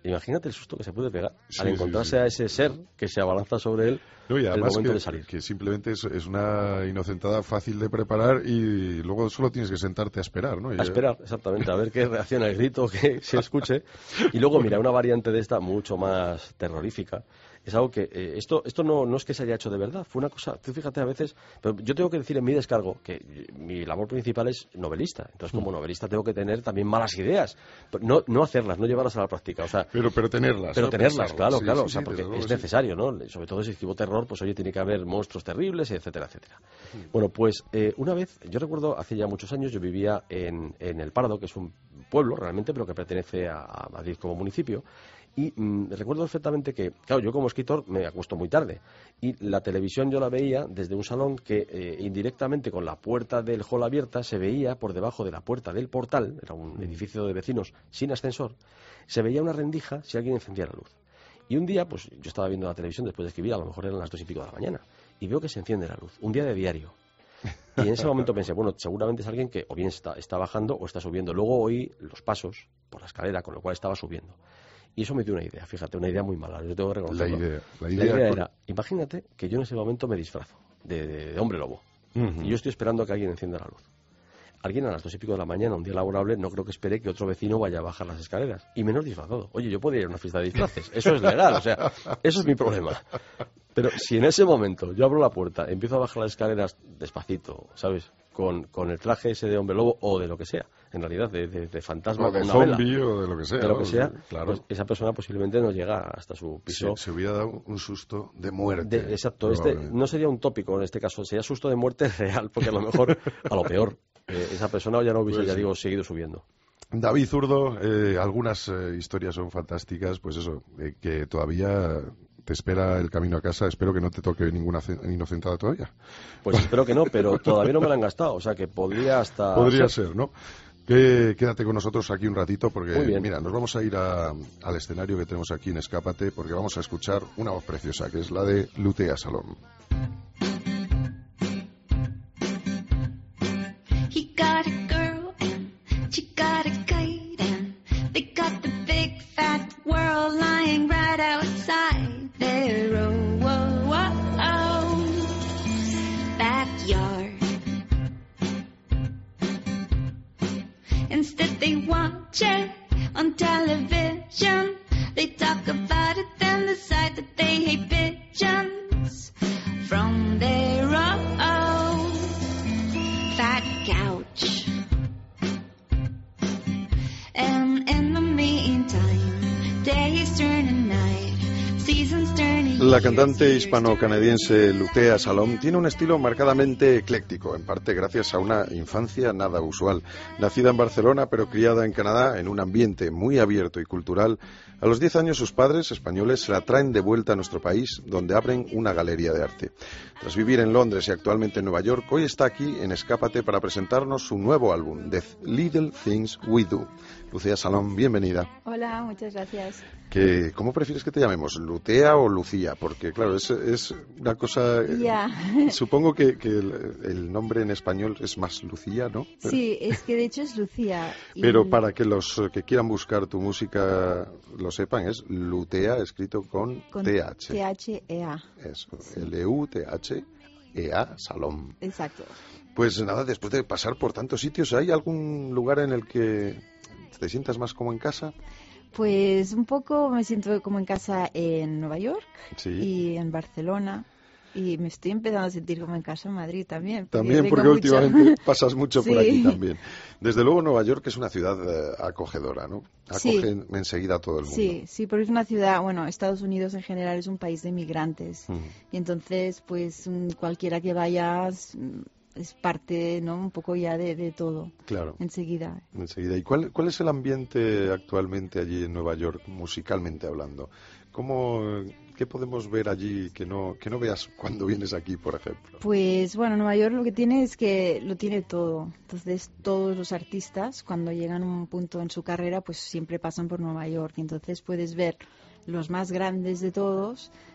imagínate el susto que se puede pegar Sí, al sí, encontrarse sí. a ese ser que se abalanza sobre él No, y el además momento que, de salir. que simplemente es, es una inocentada fácil de preparar y luego solo tienes que sentarte a esperar, ¿no? Y A esperar, exactamente, a ver qué reacciona el grito, que se escuche. Y luego, mira, una variante de esta mucho más terrorífica. Es algo que, eh, esto esto no, no es que se haya hecho de verdad, fue una cosa, tú fíjate a veces, pero yo tengo que decir en mi descargo que eh, mi labor principal es novelista, entonces como novelista tengo que tener también malas ideas, pero no, no hacerlas, no llevarlas a la práctica, o sea... Pero, pero tenerlas, Pero ¿no? tenerlas, Pensarlo. claro, Sí, claro, sí, o sea, sí, porque desde luego es sí. necesario, ¿no? Sobre todo si escribo terror, pues oye, tiene que haber monstruos terribles, etcétera, etcétera. Bueno, pues eh, una vez, yo recuerdo hace ya muchos años, yo vivía en, en El Pardo, que es un pueblo realmente, pero que pertenece a, a Madrid como municipio. Y mmm, recuerdo perfectamente que, claro, yo como escritor me acuesto muy tarde y la televisión yo la veía desde un salón que eh, indirectamente con la puerta del hall abierta se veía por debajo de la puerta del portal, era un edificio de vecinos sin ascensor, se veía una rendija si alguien encendía la luz. Y un día, pues yo estaba viendo la televisión después de escribir, a lo mejor eran las dos y pico de la mañana, y veo que se enciende la luz, un día de diario. Y en ese momento pensé, bueno, seguramente es alguien que o bien está, está bajando o está subiendo. Luego oí los pasos por la escalera, con lo cual estaba subiendo. Y eso me dio una idea, fíjate, una idea muy mala, yo tengo que reconocerlo. La idea, la la idea idea con- era, imagínate que yo en ese momento me disfrazo de, de- de hombre lobo. Ujú. Y yo estoy esperando a que alguien encienda la luz. Alguien a las dos y pico de la mañana, un día laborable, no creo que espere que otro vecino vaya a bajar las escaleras. Y menos disfrazado. Oye, yo podría ir a una fiesta de disfraces. Eso es legal, o sea, eso es mi problema. Pero si en ese momento yo abro la puerta, empiezo a bajar las escaleras despacito, ¿sabes? Con, con el traje ese de hombre lobo o de lo que sea, en realidad, de, de, de fantasma O de con una vela. zombi o de lo que sea, De lo ¿no? que sea, Claro. pues esa persona posiblemente no llega hasta su piso. Se, se hubiera dado un susto de muerte. De- exacto, este probablemente. no sería un tópico en este caso, sería susto de muerte real, porque a lo mejor, a lo peor, eh, esa persona ya no hubiese, Pues ya sí. digo, seguido subiendo. David Zurdo, eh, algunas eh, historias son fantásticas, pues eso, eh, que todavía te espera el camino a casa. Espero que no te toque ninguna ce- inocentada todavía. Pues espero que no, pero todavía no me la han gastado, o sea que podría hasta... Podría ser, ¿no? Que, quédate con nosotros aquí un ratito porque, Muy bien. mira, nos vamos a ir a- al escenario que tenemos aquí en Escápate porque vamos a escuchar una voz preciosa, que es la de Lutea Salom. He got a girl and she got a kite and they got the big fat world lying right outside their oh, oh, oh, oh, backyard. Instead they watch it on television. They talk about it then decide that they hate pigeons from their oh, oh, fat couch. And in the meantime, days turn to night, seasons turn to La years, cantante years hispano-canadiense Lutea Salom tiene un estilo marcadamente ecléctico, en parte gracias a una infancia nada usual. Nacida en Barcelona pero criada en Canadá en un ambiente muy abierto y cultural, a los diez años sus padres españoles se la traen de vuelta a nuestro país, donde abren una galería de arte. Tras vivir en Londres y actualmente en Nueva York, hoy está aquí en Escápate para presentarnos su nuevo álbum, The Little Things We Do. Lutea Salom, bienvenida. Hola, muchas gracias. Que, ¿Cómo prefieres que te llamemos? ¿Lutea o Lucía? Porque, claro, es, es una cosa... eh, Ya. Supongo que, que el, el nombre en español es más Lucía, ¿no? Sí, es que de hecho es Lucía. y- Pero para que los eh, que quieran buscar tu música lo sepan, es Lutea escrito con, con T H. T H E A. Eso, L U T H E A, Salom. Exacto. Pues nada, después de pasar por tantos sitios, ¿hay algún lugar en el que te sientas más como en casa? Pues un poco me siento como en casa en Nueva York Sí. y en Barcelona. Y me estoy empezando a sentir como en casa en Madrid también. También vengo porque mucho. últimamente pasas mucho por Sí. aquí también. Desde luego Nueva York es una ciudad eh, acogedora, ¿no? Sí. Acoge en- enseguida a todo el mundo. Sí, sí, porque es una ciudad, bueno, Estados Unidos en general es un país de migrantes. Ujú. Y entonces, pues mm, cualquiera que vayas mm, es parte, ¿no? Un poco ya de, de todo. Claro. Enseguida. Enseguida. ¿Y cuál, cuál es el ambiente actualmente allí en Nueva York, musicalmente hablando? ¿Cómo, ¿Qué podemos ver allí que no, que no veas cuando vienes aquí, por ejemplo? Pues bueno, Nueva York lo que tiene es que lo tiene todo. Entonces todos los artistas cuando llegan a un punto en su carrera pues siempre pasan por Nueva York. Y entonces puedes ver los más grandes de todos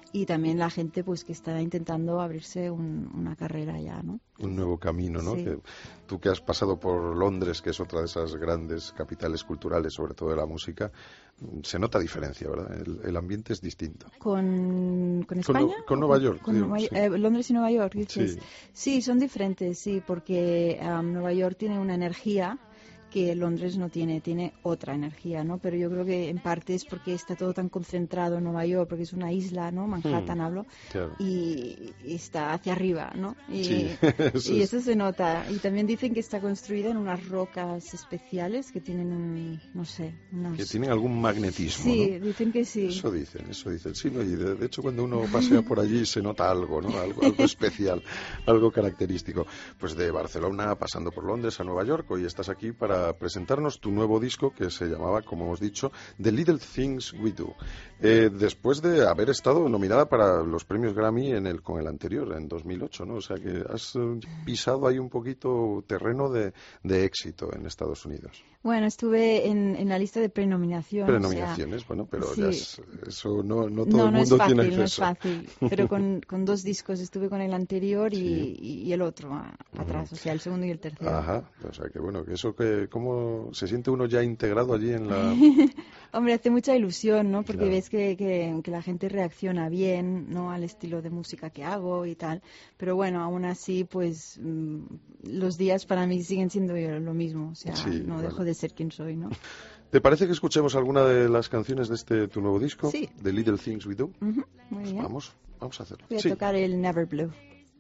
y también la gente pues que está intentando abrirse un, una carrera ya, ¿no? Un nuevo camino, ¿no? Sí. Que, tú que has pasado por Londres, que es otra de esas grandes capitales culturales, sobre todo de la música, se nota diferencia, ¿verdad? El, el ambiente es distinto. ¿Con, con España? Con, con Nueva York. Con digo, Nueva- sí. eh, Londres y Nueva York, dices. Sí. Sí, son diferentes, sí, porque um, Nueva York tiene una energía que Londres no tiene, tiene otra energía, ¿no? Pero yo creo que en parte es porque está todo tan concentrado en Nueva York, porque es una isla, ¿no? Manhattan Hmm, hablo, claro. y, y está hacia arriba, ¿no? Y, Sí, eso y es. eso se nota. Y también dicen que está construida en unas rocas especiales que tienen un, no sé, unas... Que tienen algún magnetismo, Sí, ¿no? dicen que sí. Eso dicen, eso dicen. Sí, no, y de, de hecho cuando uno pasea por allí se nota algo, ¿no? Algo, algo especial, algo característico. Pues de Barcelona pasando por Londres a Nueva York, hoy estás aquí para presentarnos tu nuevo disco que se llamaba, como hemos dicho, The Little Things We Do. Eh, después de haber estado nominada para los premios Grammy en el, con el anterior, en dos mil ocho, ¿no? O sea que has eh, pisado ahí un poquito terreno de, de éxito en Estados Unidos. Bueno, estuve en, en la lista de prenominación. Prenominaciones, o sea, bueno, pero sí. ya es- eso no, no todo No, el no es mundo fácil, tiene no es acceso. fácil. Pero con, con dos discos estuve con el anterior y, Sí. y- y el otro a- atrás, o sea, el segundo y el tercero. Ajá, o sea que bueno, que eso que cómo se siente uno ya integrado allí en la... Hombre, hace mucha ilusión, ¿no? Porque Claro. ves que, que, que la gente reacciona bien, ¿no? Al estilo de música que hago y tal. Pero bueno, aún así, pues mm, los días para mí siguen siendo lo mismo. O sea, Sí, no vale. dejo de ser quien soy, ¿no? ¿Te parece que escuchemos alguna de las canciones de este tu nuevo disco? Sí. The Little Things We Do. Ujú, muy bien. Vamos, vamos a hacerlo. Voy a Sí. tocar el Never Blue.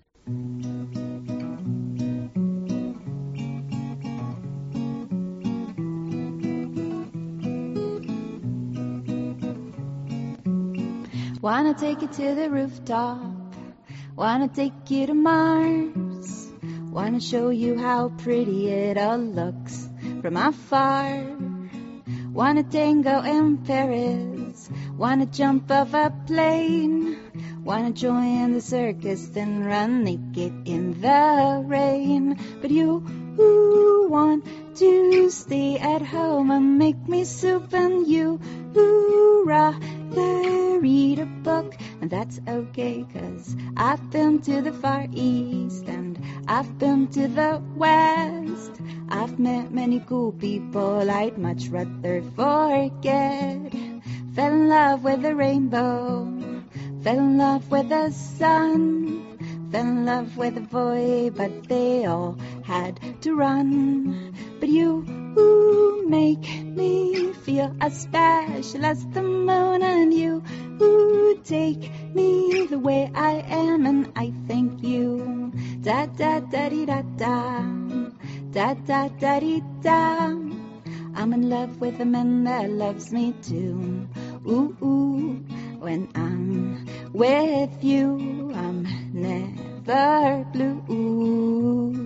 Wanna take you to the rooftop, wanna take you to Mars, wanna show you how pretty it all looks from afar. Wanna tango in Paris, wanna jump off a plane, wanna join the circus then run naked in the rain. But you ooh, want to stay at home and make me soup, and you ooh, rather read a book, and that's okay, 'cause I've been to the Far East and I've been to the West. I've met many cool people I'd much rather forget. Fell in love with the rainbow, fell in love with the sun, fell in love with a boy, but they all had to run. But you ooh, make me feel as special as the moon, and you ooh, take me the way I am, and I thank you. Da da da dee da da, da da da dee da. I'm in love with a man that loves me too. Ooh ooh, when I'm with you, I'm never blue.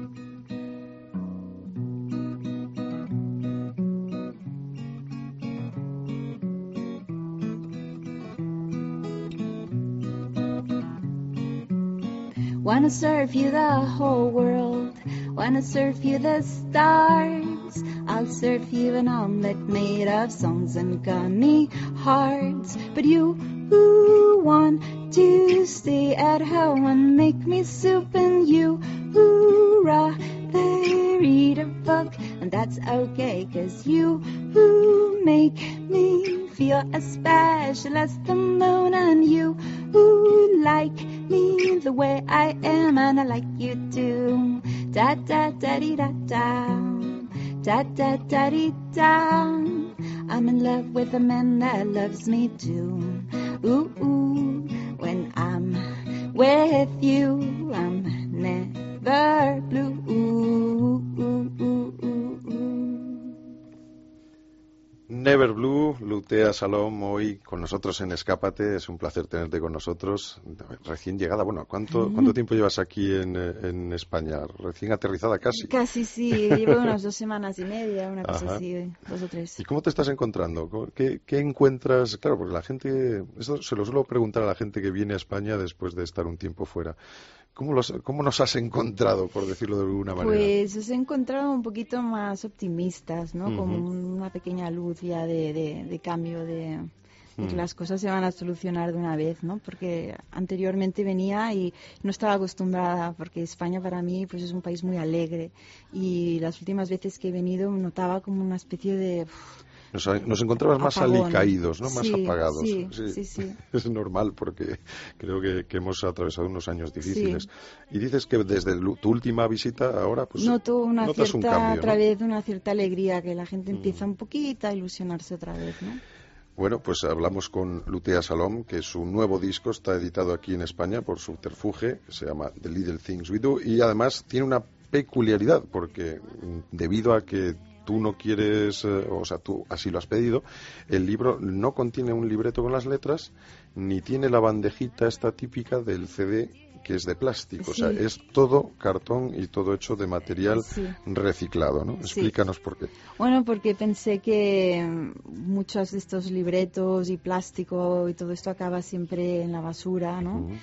Wanna serve you the whole world, wanna serve you the stars. I'll serve you an omelet made of songs and gummy hearts. But you who want to stay at home and make me soup, and you who rather read a book, and that's okay, 'cause you who make me feel as special as the moon, and you who like me the way I am, and I like you too. Da da da dee da da, da da da dee da. I'm in love with a man that loves me too. Ooh ooh, when I'm with you, I'm never blue. Ooh, ooh, ooh, ooh, ooh. Never Blue, Lutea Salom, hoy con nosotros en Escápate. Es un placer tenerte con nosotros. Recién llegada, bueno, ¿cuánto, ¿cuánto tiempo llevas aquí en, en España? Recién aterrizada casi. Casi sí, llevo unas dos semanas y media, una cosa Ajá. así, dos o tres. ¿Y cómo te estás encontrando? ¿Qué, ¿Qué encuentras? Claro, porque la gente, esto se lo suelo preguntar a la gente que viene a España después de estar un tiempo fuera. ¿Cómo, los, cómo nos has encontrado, por decirlo de alguna manera? Pues os he encontrado un poquito más optimistas, ¿no? Ujú. Como una pequeña luz ya de, de, de cambio de, y que Mm. las cosas se van a solucionar de una vez, ¿no? Porque anteriormente venía y no estaba acostumbrada, porque España para mí pues es un país muy alegre y las últimas veces que he venido notaba como una especie de... uf, Nos, nos encontrabas más apagón. alicaídos, ¿no? Más Sí, apagados. sí, sí, sí. Es normal porque creo que, que hemos atravesado unos años difíciles. Sí. Y dices que desde el- tu última visita ahora, pues Noto una notas un cierta, cambio, otra ¿no? vez, una cierta alegría, que la gente Mm. empieza un poquito a ilusionarse otra vez, ¿no? Bueno, pues hablamos con Lutea Salom, que su nuevo disco está editado aquí en España por Subterfuge, que se llama The Little Things We Do, y además tiene una peculiaridad, porque mm, debido a que tú no quieres, eh, o sea, tú así lo has pedido, el libro no contiene un libreto con las letras, ni tiene la bandejita esta típica del C D, que es de plástico, o sea, Sí. es todo cartón y todo hecho de material Sí. reciclado, ¿no? Sí. Explícanos por qué. Bueno, porque pensé que mm, muchos de estos libretos y plástico y todo esto acaba siempre en la basura, ¿no? Ujú.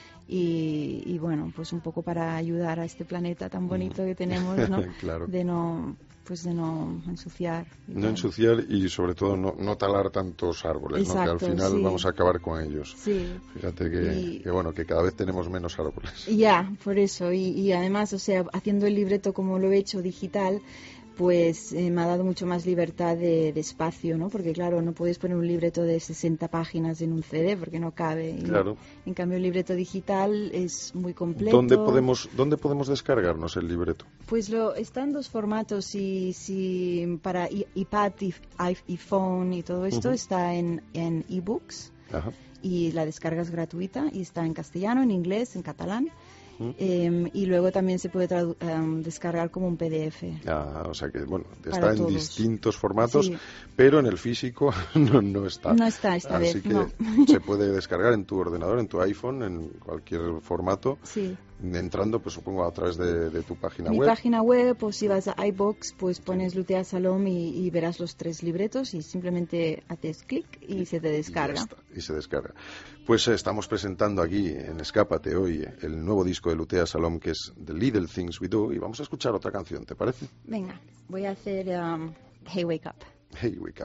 Y, y bueno, pues un poco para ayudar a este planeta tan bonito que tenemos, ¿no? Claro. De no, pues de no ensuciar. y No tal. ensuciar y sobre todo no, no talar tantos árboles, ¿no? Que Exacto, al final sí. vamos a acabar con ellos. Sí. Fíjate que, Y- que, bueno, que cada vez tenemos menos árboles. Ya, por eso. Y, y además, o sea, haciendo el libreto como lo he hecho digital, pues eh, me ha dado mucho más libertad de, de espacio, ¿no? Porque claro, no puedes poner un libreto de sesenta páginas en un C D porque no cabe. Y, Claro. En cambio, el libreto digital es muy completo. ¿Dónde podemos, ¿Dónde podemos descargarnos el libreto? Pues lo, está en dos formatos. Y, si para i- iPad, y, i- iPhone y todo esto Ujú. está en, en ebooks. Ajá. Y la descarga es gratuita y está en castellano, en inglés, en catalán. Ujú. Em, y luego también se puede tradu- em, descargar como un P D F. Ah, o sea que, bueno, Para está en todos. distintos formatos, Sí. pero en el físico no, no está. No está esta Así vez, que no. se puede descargar en tu ordenador, en tu iPhone, en cualquier formato, Sí. entrando, pues supongo, a través de, de tu página Mi web. página web, o si vas a iBox, pues pones Lutea Salom y, y verás los tres libretos y simplemente haces clic y se te descarga. Y, ya está, y se descarga. Pues eh, estamos presentando aquí en Escápate hoy el nuevo disco de Lutea Salom, que es The Little Things We Do, y vamos a escuchar otra canción, ¿te parece? Venga, voy a hacer um, Hey Wake Up. Hey, wake up.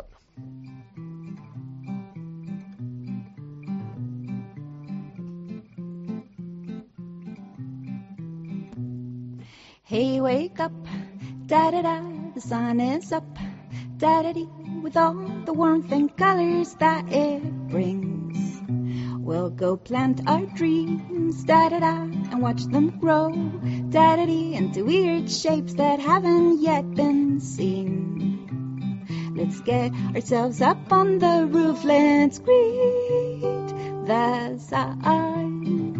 Hey, wake up, da da da, the sun is up, da da dee, with all the warmth and colors that it brings. We'll go plant our dreams, da da da, and watch them grow, da da dee, into weird shapes that haven't yet been seen. Let's get ourselves up on the roof, let's greet the sun.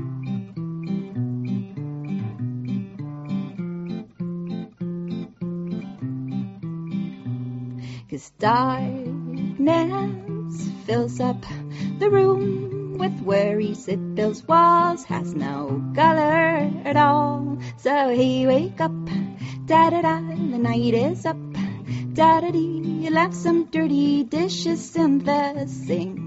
Cause darkness fills up the room with worries, it fills walls, has no color at all. So hey, wake up, da-da-da, the night is up, da-da-dee, you left some dirty dishes in the sink.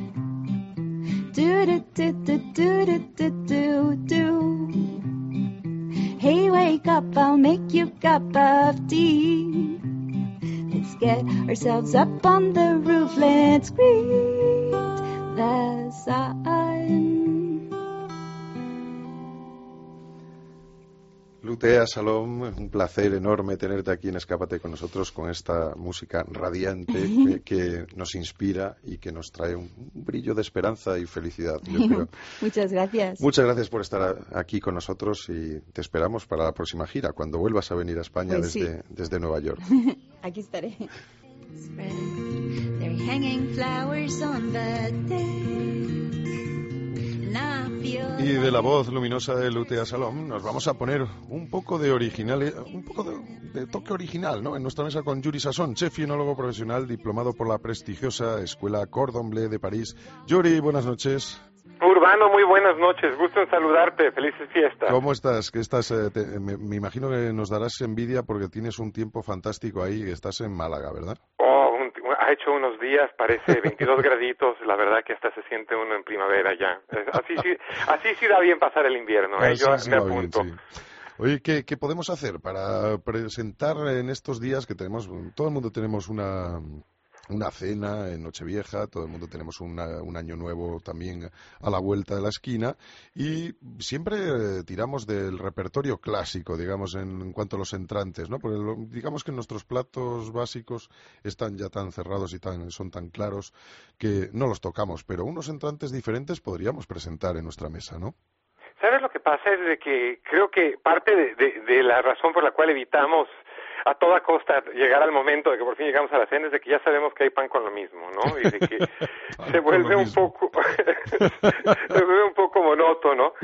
Do-do-do-do-do-do-do-do. Hey, wake up, I'll make you a cup of tea. Let's get ourselves up on the roof, let's greet the sun. Lutea Salom, un placer enorme tenerte aquí en Escápate con nosotros con esta música radiante que, que nos inspira y que nos trae un, un brillo de esperanza y felicidad, yo creo. Muchas gracias. Muchas gracias por estar aquí con nosotros y te esperamos para la próxima gira, cuando vuelvas a venir a España Pues desde, sí. desde Nueva York. Aquí estaré. They're hanging flowers on the deck. And I feel Y de la voz luminosa de Lutea Salom nos vamos a poner un poco de original, un poco de, de toque original, ¿no? En nuestra mesa con Yuri Sasson, chef y enólogo profesional diplomado por la prestigiosa Escuela Cordon Bleu de París. Yuri, buenas noches. Urbano, muy buenas noches, gusto en saludarte, felices fiestas. ¿Cómo estás? ¿Qué estás eh, te- me, me imagino que nos darás envidia porque tienes un tiempo fantástico ahí, estás en Málaga, ¿verdad? Oh, un- ha hecho unos días, parece veintidós graditos, la verdad que hasta se siente uno en primavera ya. Es- Así sí, así sí da bien pasar el invierno, ¿eh? Así Yo sí me va bien, apunto. sí. Oye, ¿qué, ¿qué podemos hacer para presentar en estos días que tenemos, todo el mundo tenemos una una cena en Nochevieja, todo el mundo tenemos una, un año nuevo también a la vuelta de la esquina y siempre eh, tiramos del repertorio clásico, digamos, en, en cuanto a los entrantes, ¿no? Porque lo, digamos que nuestros platos básicos están ya tan cerrados y tan, son tan claros que no los tocamos, pero unos entrantes diferentes podríamos presentar en nuestra mesa, ¿no? ¿Sabes lo que pasa? Es de que creo que parte de, de, de la razón por la cual evitamos a toda costa llegar al momento de que por fin llegamos a la cena es de que ya sabemos que hay pan con lo mismo, ¿no? Y de que se vuelve un poco se vuelve un poco monótono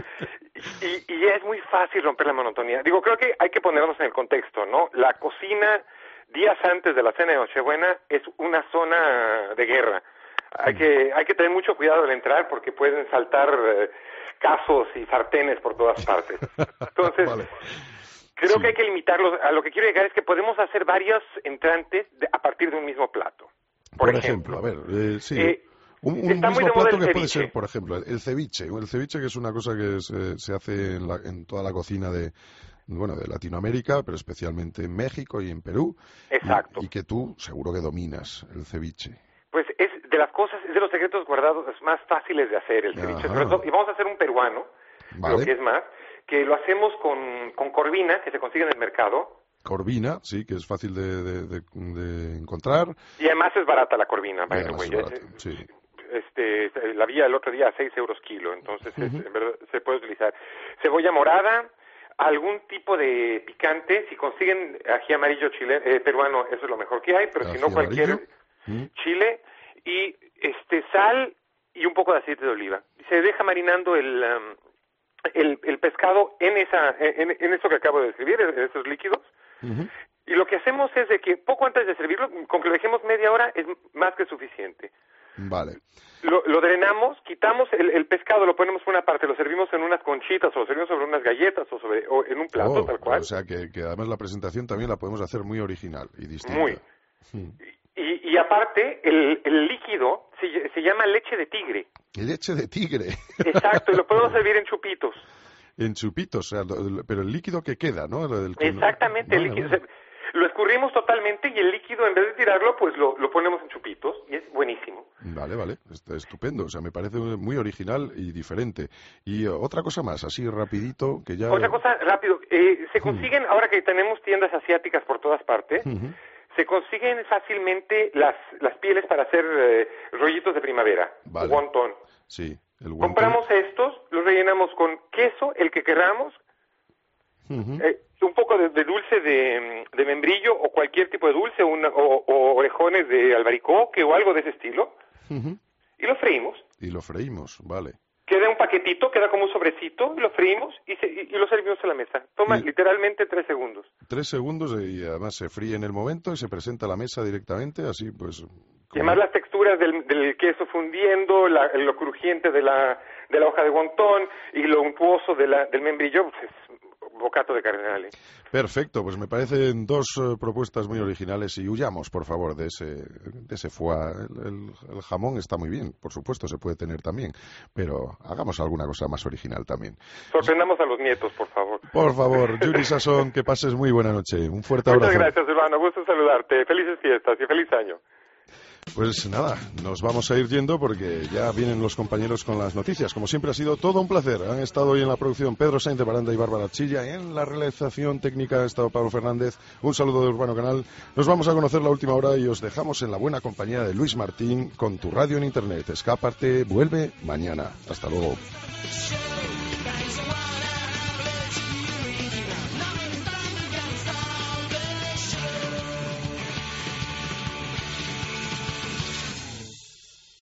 y, y es muy fácil romper la monotonía. Digo, creo que hay que ponernos en el contexto, ¿no? La cocina días antes de la cena de Nochebuena es una zona de guerra. Hay que hay que tener mucho cuidado al entrar porque pueden saltar eh, casos y sartenes por todas partes. Entonces, vale. Creo sí. que hay que limitarlos. A lo que quiero llegar es que podemos hacer varios entrantes de, a partir de un mismo plato. Por, por ejemplo, ejemplo, a ver, eh, sí. Eh, un, un mismo plato que puede ser, por ejemplo, el ceviche. El ceviche que es una cosa que se, se hace en, la, en toda la cocina de, bueno, de Latinoamérica, pero especialmente en México y en Perú. Exacto. Y, y que tú seguro que dominas el ceviche. Pues es de las cosas, es de los secretos guardados más fáciles de hacer el ceviche. Sobre todo, y vamos a hacer un peruano, vale. Lo que es más, que lo hacemos con, con corvina, que se consigue en el mercado. Corvina, sí, que es fácil de, de, de, de encontrar. Y además es barata la corvina, by the way. Barata, sí. Este, la vi el otro día a seis euros kilo, entonces uh-huh. es, en verdad, se puede utilizar. Cebolla morada, algún tipo de picante, si consiguen ají amarillo chile, eh, peruano, eso es lo mejor que hay, pero ají si no cualquier uh-huh. chile, y este sal y un poco de aceite de oliva. Se deja marinando el... Um, El, el pescado en esa en, en eso que acabo de describir, en esos líquidos, uh-huh. y lo que hacemos es de que poco antes de servirlo, con que lo dejemos media hora es más que suficiente. Vale. Lo, lo drenamos, quitamos el, el pescado, lo ponemos por una parte, lo servimos en unas conchitas o lo servimos sobre unas galletas o sobre o en un plato, oh, tal cual. O sea que, que además la presentación también la podemos hacer muy original y distinta. Muy. Hmm. Y, y aparte, el, el líquido se, se llama leche de tigre. Leche de tigre. Exacto, y lo podemos servir en chupitos. En chupitos, o sea, lo, pero el líquido que queda, ¿no? El que Exactamente, no... vale, el líquido. Vale. Lo escurrimos totalmente y el líquido, en vez de tirarlo, pues lo, lo ponemos en chupitos y es buenísimo. Vale, vale, está estupendo. O sea, me parece muy original y diferente. Y uh, otra cosa más, así rapidito, que ya... Otra cosa, rápido. Eh, se consiguen, hmm. ahora que tenemos tiendas asiáticas por todas partes, uh-huh. se consiguen fácilmente las, las pieles para hacer eh, rollitos de primavera, vale. wonton. Sí, el wonton. Compramos estos, los rellenamos con queso, el que queramos, uh-huh. eh, un poco de, de dulce de, de membrillo o cualquier tipo de dulce, una, o, o orejones de albaricoque o algo de ese estilo, uh-huh. y lo freímos. Y lo freímos, vale. Queda un paquetito, queda como un sobrecito, lo freímos y, se, y, y lo servimos a la mesa. Toma y... literalmente tres segundos. Tres segundos y además se fríe en el momento y se presenta a la mesa directamente, así pues... Como... Y además las texturas del, del queso fundiendo, la, lo crujiente de la, de la hoja de wonton y lo untuoso de la, del membrillo, pues es bocato de cardenal. ¿eh? Perfecto, pues me parecen dos uh, propuestas muy originales y huyamos, por favor, de ese, de ese foie. El, el, el jamón está muy bien, por supuesto, se puede tener también, pero hagamos alguna cosa más original también. Sorprendamos a los nietos, por favor. Por favor, Yuri Sasson, que pases muy buena noche. Un fuerte Muchas abrazo. Muchas gracias, Silvano. Gusto saludarte. Felices fiestas y feliz año. Pues nada, nos vamos a ir yendo porque ya vienen los compañeros con las noticias. Como siempre ha sido todo un placer. Han estado hoy en la producción Pedro Sainz de Baranda y Bárbara Chilla. En la realización técnica ha estado Pablo Fernández. Un saludo de Urbano Canal. Nos vamos a conocer la última hora y os dejamos en la buena compañía de Luis Martín con tu radio en Internet. Escápate, vuelve mañana. Hasta luego.